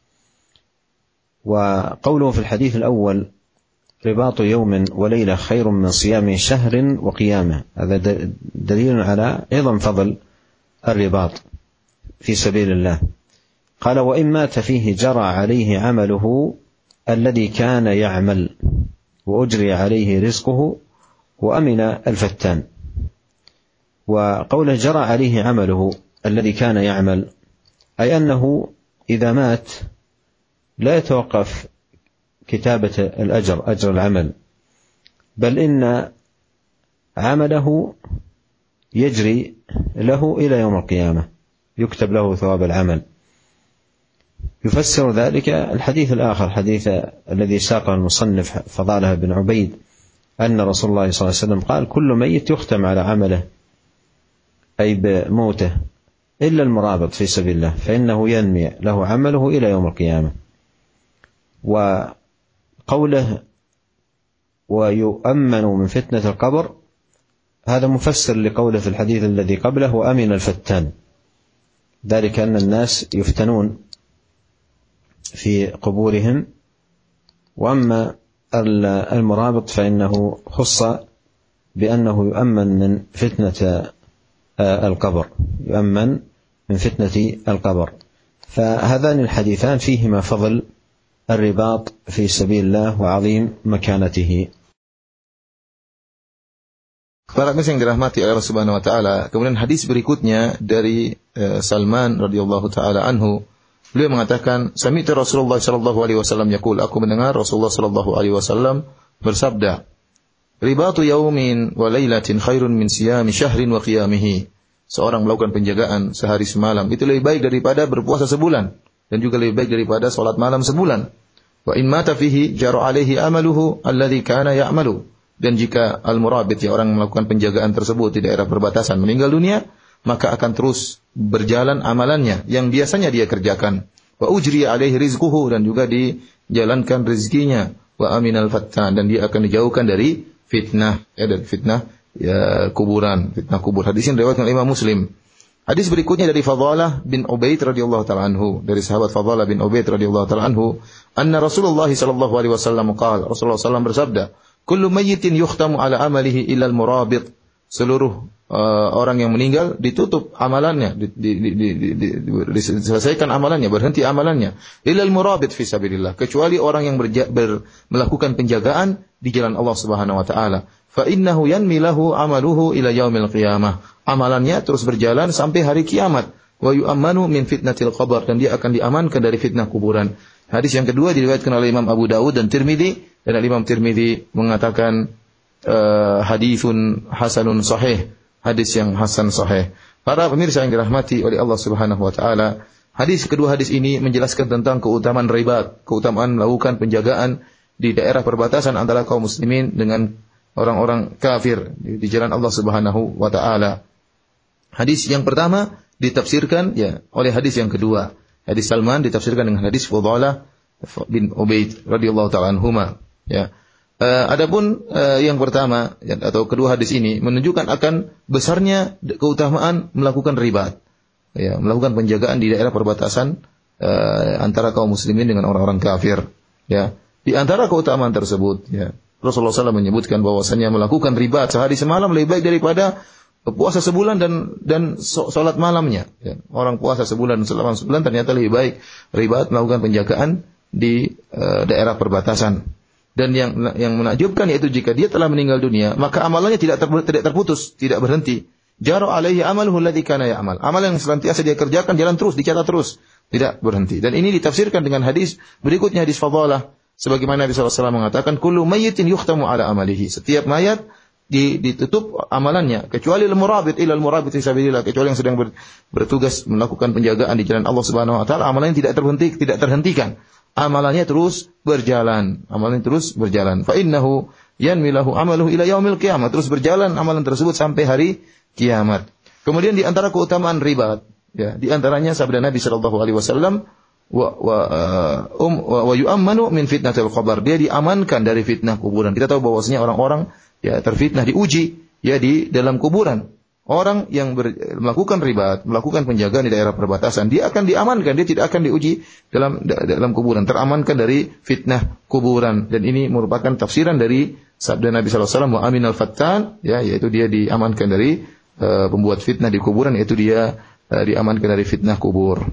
وقوله في الحديث الأول: رباط يوم وليلة خير من صيام شهر وقيامه، هذا دليل على عظم فضل الرباط في سبيل الله. قال: وإن مات فيه جرى عليه عمله الذي كان يعمل وأجري عليه رزقه وأمن الفتان. وقوله جرى عليه عمله الذي كان يعمل، أي أنه إذا مات لا يتوقف كتابة الأجر، أجر العمل، بل إن عمله يجري له إلى يوم القيامة، يكتب له ثواب العمل. يفسر ذلك الحديث الآخر، حديث الذي ساقه المصنف فضالة بن عبيد، أن رسول الله صلى الله عليه وسلم قال: كل ميت يختم على عمله، أي بموته، إلا المرابط في سبيل الله، فإنه ينمي له عمله إلى يوم القيامة. وقوله: ويؤمن من فتنة القبر، هذا مفسر لقوله في الحديث الذي قبله: وأمن الفتان، ذلك أن الناس يفتنون في قبورهم. وأما المرابط فإنه خص بأنه يؤمن من فتنة القبر، يؤمن من فتنة القبر. فهذان الحديثان فيهما فضل الرباط في سبيل الله وعظيم مكانته. Para yang dirahmati oleh Allah Subhanahu wa taala, kemudian hadis berikutnya dari Salman radhiyallahu taala anhu, beliau mengatakan, sami'tu Rasulullah sallallahu alaihi wasallam yaqul, aku mendengar Rasulullah sallallahu alaihi wasallam bersabda, ribatu yaumin wa lailatin khairun min siyami syahrin wa qiyamihi. Seorang melakukan penjagaan sehari semalam itu lebih baik daripada berpuasa sebulan, dan juga lebih baik daripada salat malam sebulan. Wa in mata fihi jara alaihi amaluhu alladhi kana ya'malu. Dan jika al-murabit, ya orang melakukan penjagaan tersebut di daerah perbatasan, meninggal dunia, maka akan terus berjalan amalannya yang biasanya dia kerjakan. Wa ujri alaihi rizquhu, dan juga dijalankan rezekinya. Wa aminal fattan, dan dia akan dijauhkan dari fitnah, dari fitnah kuburan, fitnah kubur. Hadis ini diriwayatkan oleh Imam Muslim. Hadis berikutnya dari Fadhalah bin Ubaid radhiyallahu taala anhu, dari sahabat Fadhalah bin Ubaid radhiyallahu taala anhu, anna Rasulullah sallallahu alaihi wasallam qala, Rasulullah sallallahu bersabda, kullu mayyitin yukhtamu ala amalihi illa al-murabit. Seluruh orang yang meninggal ditutup amalannya, diselesaikan amalannya, berhenti amalannya. Illa al-murabit fi sabilillah, kecuali orang yang melakukan penjagaan di jalan Allah Subhanahu wa taala. Fa innahu yanmi lahu amaluhu ila yaumil qiyamah. Amalannya terus berjalan sampai hari kiamat. Wa yu'ammanu min fitnatil qabr, dan dia akan diamankan dari fitnah kuburan. Hadis yang kedua diriwayatkan oleh Imam Abu Dawud dan Tirmidzi, dan Imam Tirmidzi mengatakan hadisun hasanun sahih, hadis yang hasan sahih. Para pemirsa yang dirahmati oleh Allah Subhanahu wa taala, kedua hadis ini menjelaskan tentang keutamaan ribat, keutamaan melakukan penjagaan di daerah perbatasan antara kaum muslimin dengan orang-orang kafir di jalan Allah Subhanahu wa taala. Hadis yang pertama ditafsirkan oleh hadis yang kedua. Hadis Salman ditafsirkan dengan hadis Fudhalah bin Ubaid radhiyallahu taala anhuma. Adapun yang pertama atau kedua hadis ini menunjukkan akan besarnya keutamaan melakukan ribat, melakukan penjagaan di daerah perbatasan antara kaum muslimin dengan orang-orang kafir. Di antara keutamaan tersebut, Rasulullah SAW menyebutkan bahwasanya melakukan ribat sehari semalam lebih baik daripada puasa sebulan dan salat malamnya. Orang puasa sebulan dan salat sebulan ternyata lebih baik ribat melakukan penjagaan di daerah perbatasan. Dan yang menakjubkan yaitu jika dia telah meninggal dunia, maka amalannya tidak terputus, tidak berhenti. Jara alaihi amaluhu alladhi kana ya'mal. Amal yang senantiasa dia kerjakan jalan terus, dicatat terus, tidak berhenti. Dan ini ditafsirkan dengan hadis berikutnya, hadis Fadhalah, sebagaimana Nabi SAW mengatakan, kullu mayyitin yukhtamu ala amalihi. Setiap mayat ditutup amalannya, kecuali al-murabit ila al-murabit fi sabilillah, kecuali yang sedang bertugas melakukan penjagaan di jalan Allah Subhanahu wa taala, amalannya tidak terhentikan. Amalannya terus berjalan. Fa innahu yanmilahu amaluhu ila yaumil qiyamah, terus berjalan amalan tersebut sampai hari kiamat. Kemudian di antara keutamaan ribat, ya, di antaranya sabda Nabi sallallahu alaihi wasallam, wa yu'ammanu min fitnatil qabr, dia diamankan dari fitnah kuburan. Kita tahu bahwasanya orang-orang ya terfitnah, diuji ya di dalam kuburan. Orang yang melakukan ribat, melakukan penjagaan di daerah perbatasan, dia akan diamankan, dia tidak akan diuji dalam kuburan, teramankan dari fitnah kuburan. Dan ini merupakan tafsiran dari sabda Nabi sallallahu alaihi wasallam, wa aminal fattan, ya, yaitu dia diamankan dari pembuat fitnah di kuburan, yaitu dia diamankan dari fitnah kubur.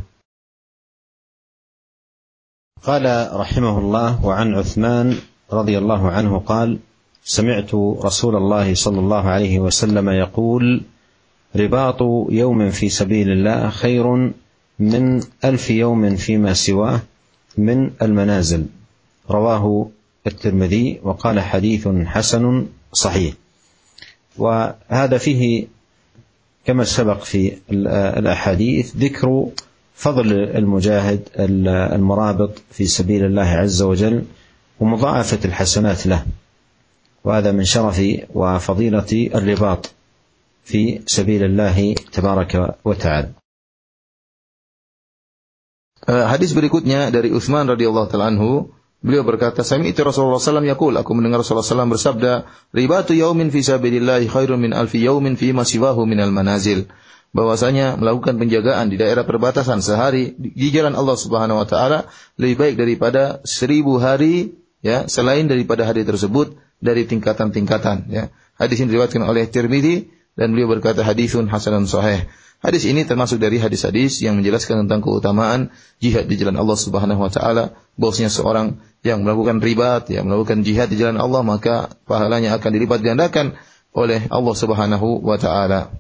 قال رحمه الله: وعن عثمان رضي الله عنه قال: سمعت رسول الله صلى الله عليه وسلم يقول: رباط يوم في سبيل الله خير من 1000 يوم فيما سواه من المنازل. رواه الترمذي وقال حديث حسن صحيح. وهذا فيه كما سبق في الأحاديث ذكر فضل المجاهد المرابط في سبيل الله عز وجل ومضاعفة الحسنات له، وهذا من شرف وفضيلة الرباط في سبيل الله تبارك وتعالى. Hadis berikutnya dari Utsman radhiyallahu taala anhu, beliau berkata, sami'tu Rasulullah sallallahu alaihi wasallam yaqul, aku mendengar Rasulullah sallallahu alaihi wasallam bersabda, ribatu yaumin fi sabilillah khairun min alfi yaumin fi ma siwahu minal manazil. Bahwasanya melakukan penjagaan di daerah perbatasan sehari di jalan Allah Subhanahu wa taala lebih baik daripada 1000 hari ya selain daripada hari tersebut dari tingkatan-tingkatan ya. Hadis ini diriwayatkan oleh Tirmidzi dan beliau berkata hadisun hasanun sahih. Hadis ini termasuk dari hadis-hadis yang menjelaskan tentang keutamaan jihad di jalan Allah Subhanahu wa taala, bahwasanya seorang yang melakukan ribat, ya, melakukan jihad di jalan Allah, maka pahalanya akan dilipat gandakan oleh Allah Subhanahu wa taala.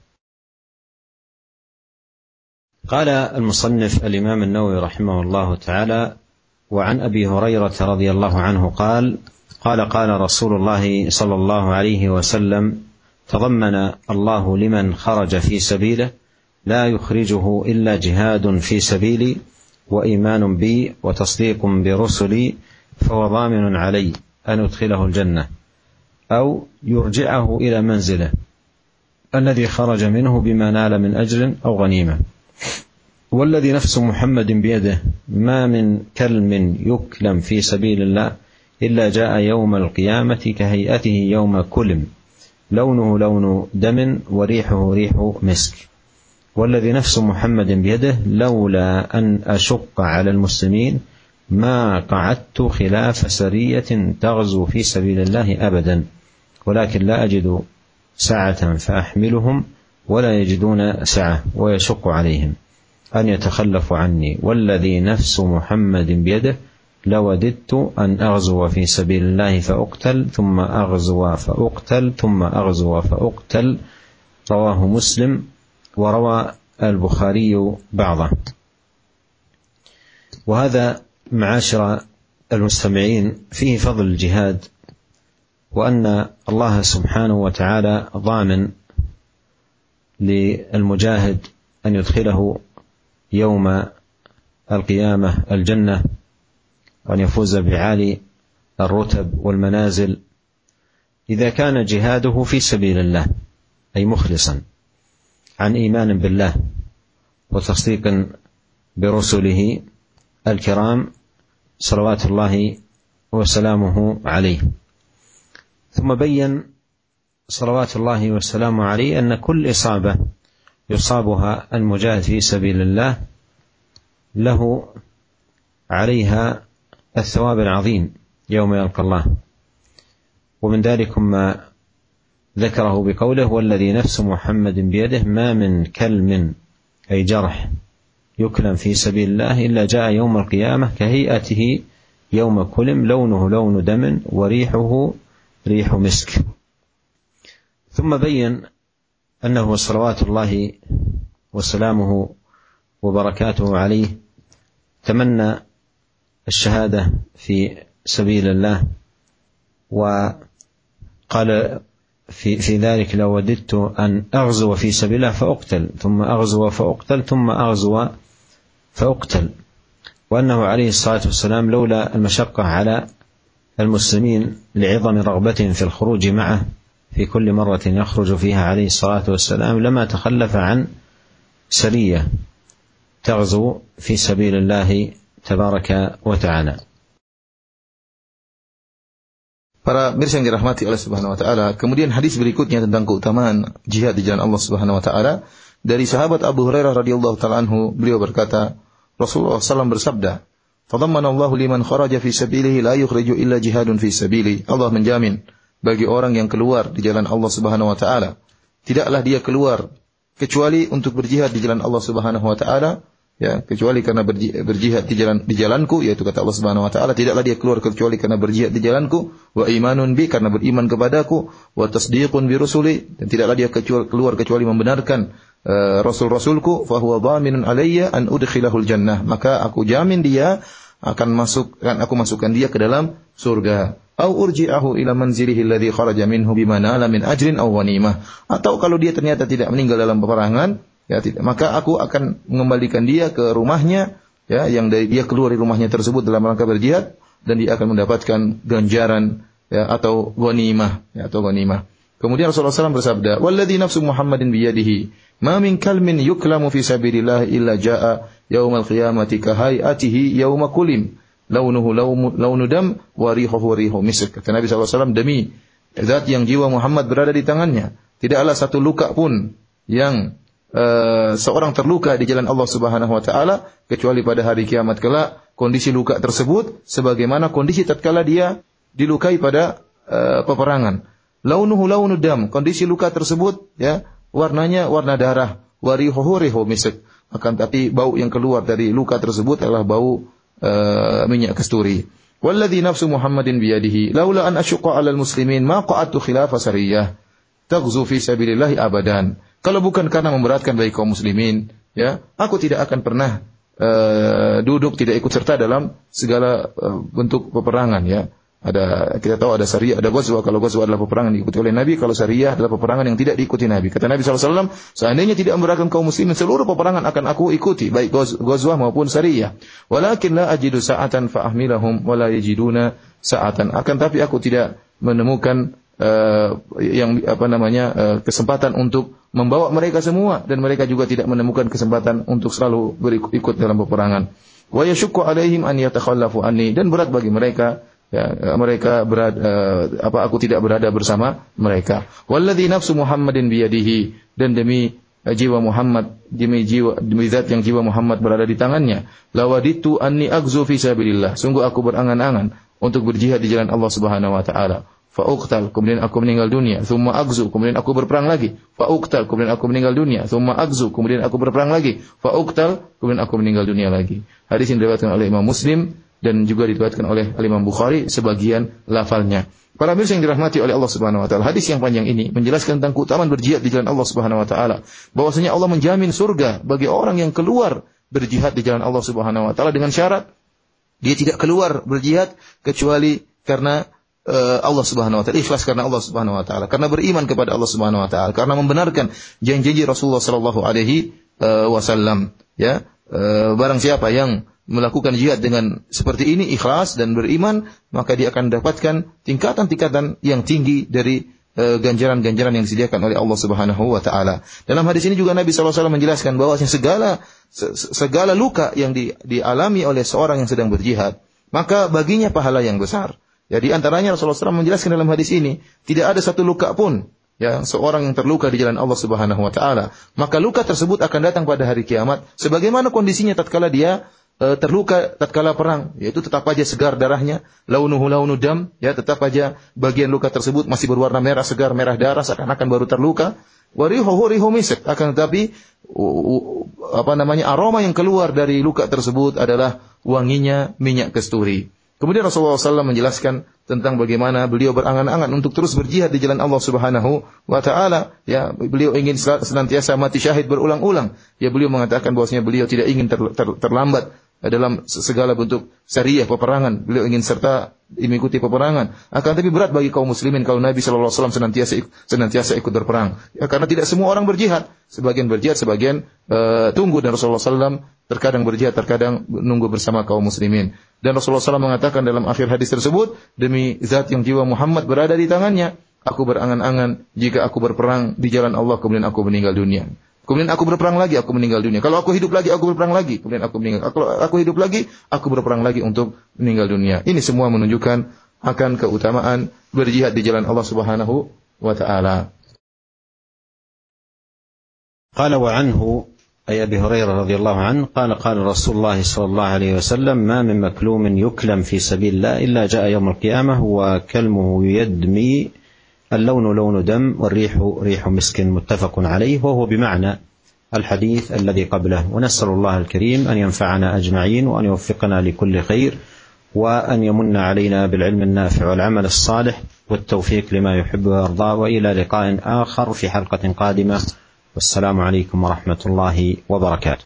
قال المصنف الإمام النووي رحمه الله تعالى: وعن أبي هريرة رضي الله عنه قال رسول الله صلى الله عليه وسلم: تضمن الله لمن خرج في سبيله لا يخرجه إلا جهاد في سبيلي وإيمان بي وتصديق برسلي فهو ضامن علي أن أدخله الجنة أو يرجعه إلى منزله الذي خرج منه بما نال من أجر أو غنيمة. والذي نفس محمد بيده ما من كلم يكلم في سبيل الله إلا جاء يوم القيامة كهيئته يوم كلم لونه لون دم وريحه ريح مسك. والذي نفس محمد بيده لولا أن أشق على المسلمين ما قعدت خلاف سرية تغزو في سبيل الله أبدا، ولكن لا أجد سعة فأحملهم ولا يجدون سعة ويشق عليهم أن يتخلفوا عني. والذي نفس محمد بيده لوددت أن أغزو في سبيل الله فأقتل ثم أغزو فأقتل ثم أغزو فأقتل. رواه مسلم وروى البخاري بعضه. وهذا معاشر المستمعين فيه فضل الجهاد، وأن الله سبحانه وتعالى ضامن للمجاهد أن يدخله يوم القيامة الجنة وأن يفوز بعالي الرتب والمنازل إذا كان جهاده في سبيل الله، أي مخلصا عن إيمان بالله وتصديق برسله الكرام صلوات الله وسلامه عليه. ثم بين صلوات الله وسلامه عليه أن كل إصابة يصابها المجاهد في سبيل الله له عليها الثواب العظيم يوم يلقى الله، ومن ذلك ما ذكره بقوله: والذي نفس محمد بيده ما من كلم أي جرح يكلم في سبيل الله إلا جاء يوم القيامة كهيئته يوم كلم لونه لون دم وريحه ريح مسك. ثم بين أنه صلوات الله وسلامه وبركاته عليه تمنى الشهادة في سبيل الله، وقال في ذلك لوددت أن أغزو في سبيل الله فأقتل ثم أغزو فأقتل ثم أغزو فأقتل. وأنه عليه الصلاة والسلام لولا المشقة على المسلمين لعظم رغبتهم في الخروج معه في كل مرة يخرج فيها عليه الصلاة والسلام لما تخلف عن سرية تغزو في سبيل الله tabaraka wa ta'ala. Para mirsa yang dirahmati oleh Subhanahu wa taala, kemudian hadis berikutnya tentang keutamaan jihad di jalan Allah Subhanahu wa taala dari sahabat Abu Hurairah radhiyallahu taala anhu, beliau berkata, Rasulullah SAW bersabda, "Fadhammana Allahu liman kharaja fi sabilihi la yukhriju illa jihadun fi sabili." Allah menjamin bagi orang yang keluar di jalan Allah Subhanahu wa taala, tidaklah dia keluar kecuali untuk berjihad di jalan Allah Subhanahu wa taala, ya, kecuali karena berjihad di jalanku, yaitu kata Allah Subhanahu wa taala, tidaklah dia keluar kecuali karena berjihad di jalanku, wa imanun bi, karena beriman kepadaku, wa tasdiqun bi rusuli, dan tidaklah dia keluar kecuali membenarkan rasul-rasulku, fa huwa dhaminun alayya an udkhilahul jannah, maka aku jamin dia akan aku masukkan dia ke dalam surga. Au urji'ahu ila manzilihi alladhi kharaja minhu bima nala min ajrin aw ghanimah, atau kalau dia ternyata tidak meninggal dalam peperangan, ya tidak, maka aku akan mengembalikan dia ke rumahnya, ya, yang dari dia keluar dari rumahnya tersebut dalam rangka berjihad, dan dia akan mendapatkan ganjaran, ya, atau ghanimah, ya, atau ghanimah. Kemudian Rasulullah SAW bersabda, "Walladzi nafsu Muhammadin biyadihi, ma min kalmin yuklamu fi sabilillah illa jaa yaumal qiyamati ka hayatihi yauma kulim, launuhu launu dam wa rihuhu rihu misk." Kata Nabi SAW, demi zat yang jiwa Muhammad berada di tangannya, tidaklah satu luka pun yang seorang terluka di jalan Allah Subhanahu wa taala kecuali pada hari kiamat kelak kondisi luka tersebut sebagaimana kondisi tatkala dia dilukai pada peperangan. Launuhu launu dam, kondisi luka tersebut, ya, warnanya warna darah, wa rihuhu rihu misk, akan tapi bau yang keluar dari luka tersebut adalah bau minyak kasturi. Walladzi nafsu Muhammadin biyadihi laula an asyqa 'alal muslimin ma qa'adtu khilafa sariyah taghzu fi sabilillah abadan. Kalau bukan karena memberatkan bagi kaum muslimin, ya, aku tidak akan pernah duduk tidak ikut serta dalam segala bentuk peperangan, ya. Kita tahu ada syariah, ada ghazwah. Kalau ghazwah adalah peperangan diikuti oleh Nabi, kalau syariah adalah peperangan yang tidak diikuti Nabi. Kata Nabi SAW, seandainya tidak memberatkan kaum muslimin, seluruh peperangan akan aku ikuti, baik ghazwah maupun syariah. Walakin la ajidu sa'atan fa ahmilahum wa la yajiduna sa'atan. Akan tapi aku tidak menemukan kesempatan untuk membawa mereka semua, dan mereka juga tidak menemukan kesempatan untuk selalu ikut dalam peperangan. Wa yashukku alaihim an yatakhallafu anni, dan berat bagi mereka, ya, mereka aku tidak berada bersama mereka. Walladzi nafsu Muhammadin biyadihi, dan demi jiwa Muhammad, demi zat yang jiwa Muhammad berada di tangannya, lawaditu anni aghzu fi sabilillah, sungguh aku berangan-angan untuk berjihad di jalan Allah Subhanahu wa taala. Fa'uqtal, kemudian aku meninggal dunia, thumma aghzu, kemudian aku berperang lagi, fa'uqtal, kemudian aku meninggal dunia, thumma aghzu, kemudian aku berperang lagi, fa'uqtal, kemudian aku meninggal dunia lagi. Hadis yang diriwayatkan oleh Imam Muslim dan juga diriwayatkan oleh Imam Bukhari sebagian lafalnya. Para mirsa yang dirahmati oleh Allah Subhanahu wa taala, hadis yang panjang ini menjelaskan tentang keutamaan berjihad di jalan Allah Subhanahu wa taala, bahwasanya Allah menjamin surga bagi orang yang keluar berjihad di jalan Allah Subhanahu wa taala dengan syarat dia tidak keluar berjihad kecuali karena Allah Subhanahu wa taala, ikhlas karena Allah Subhanahu wa taala, karena beriman kepada Allah Subhanahu wa taala, karena membenarkan janji-janji Rasulullah sallallahu alaihi wasallam, ya. Barang siapa yang melakukan jihad dengan seperti ini, ikhlas dan beriman, maka dia akan mendapatkan tingkatan-tingkatan yang tinggi dari ganjaran-ganjaran yang disediakan oleh Allah Subhanahu wa taala. Dalam hadis ini juga Nabi sallallahu alaihi wasallam menjelaskan bahwasanya segala luka yang dialami oleh seorang yang sedang berjihad, maka baginya pahala yang besar. Ya, di antaranya Rasulullah SAW menjelaskan dalam hadis ini, tidak ada satu luka pun, ya, seorang yang terluka di jalan Allah Subhanahu wa taala, maka luka tersebut akan datang pada hari kiamat sebagaimana kondisinya tatkala dia terluka tatkala perang, yaitu tetap aja segar darahnya, launuhu launu dam, ya, tetap aja bagian luka tersebut masih berwarna merah segar, merah darah, seakan-akan baru terluka. Wa rihuhu rihu misk, akan tetapi aroma yang keluar dari luka tersebut adalah wanginya minyak kasturi. Kemudian Rasulullah SAW menjelaskan tentang bagaimana beliau berangan-angan untuk terus berjihad di jalan Allah Subhanahu wa taala. Ya, beliau ingin senantiasa mati syahid berulang-ulang. Ya, beliau mengatakan bahwasanya beliau tidak ingin terlambat dalam segala bentuk syariah peperangan. Beliau ingin serta mengikuti peperangan. Akan tapi berat bagi kaum muslimin kalau Nabi sallallahu alaihi wasallam senantiasa ikut berperang. Ya, karena tidak semua orang berjihad. Sebagian berjihad, sebagian tunggu, dan Rasulullah SAW terkadang berjihad, terkadang menunggu bersama kaum muslimin. Dan Rasulullah SAW mengatakan dalam akhir hadis tersebut, demi zat yang jiwa Muhammad berada di tangannya, aku berangan-angan jika aku berperang di jalan Allah kemudian aku meninggal dunia. Kemudian aku berperang lagi, aku meninggal dunia. Kalau aku hidup lagi, aku berperang lagi. Kemudian aku meninggal. Kalau aku hidup lagi, aku berperang lagi untuk meninggal dunia. Ini semua menunjukkan akan keutamaan berjihad di jalan Allah Subhanahu wa taala. قال وعنه أي أبي هريرة رضي الله عنه قال قال رسول الله صلى الله عليه وسلم ما من مكلوم يكلم في سبيل الله إلا جاء يوم القيامة وكلمه يدمي اللون لون دم والريح ريح مسك متفق عليه وهو بمعنى الحديث الذي قبله. ونسأل الله الكريم أن ينفعنا أجمعين وأن يوفقنا لكل خير وأن يمن علينا بالعلم النافع والعمل الصالح والتوفيق لما يحب ويرضى. وإلى لقاء آخر في حلقة قادمة والسلام عليكم ورحمة الله وبركاته.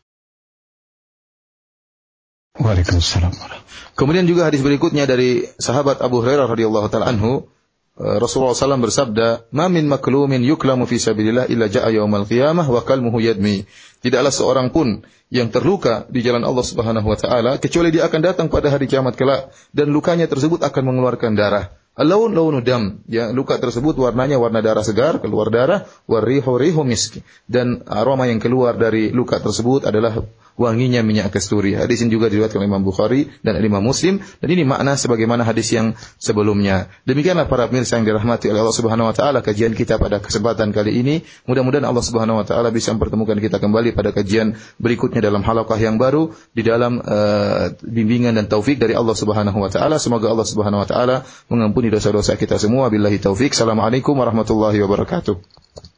Waalaikumsalam. Kemudian juga hadis berikutnya dari sahabat Abu Hurairah radhiyallahu taala anhu, Rasulullah SAW bersabda, "Ma min maklumin yuklamu fi sabilillah illa jaa yaumal qiyamah wa kalmuhu yadmi." Tidaklah seorang pun yang terluka di jalan Allah Subhanahu wa taala kecuali dia akan datang pada hari kiamat kelak dan lukanya tersebut akan mengeluarkan darah. Al-laun launu dam, ya, luka tersebut warnanya warna darah segar, keluar darah, warihu rihu misk, dan aroma yang keluar dari luka tersebut adalah wanginya minyak kasturi. Hadis ini juga diriwayatkan oleh Imam Bukhari dan Imam Muslim, dan ini makna sebagaimana hadis yang sebelumnya. Demikianlah para pemirsa yang dirahmati oleh Allah Subhanahu wa taala, kajian kita pada kesempatan kali ini. Mudah-mudahan Allah Subhanahu wa taala bisa mempertemukan kita kembali pada kajian berikutnya dalam halaqah yang baru di dalam bimbingan dan taufik dari Allah Subhanahu wa taala. Semoga Allah Subhanahu wa taala mengampuni dosa-dosa kita semua. Billahi taufik. Assalamualaikum warahmatullahi wabarakatuh.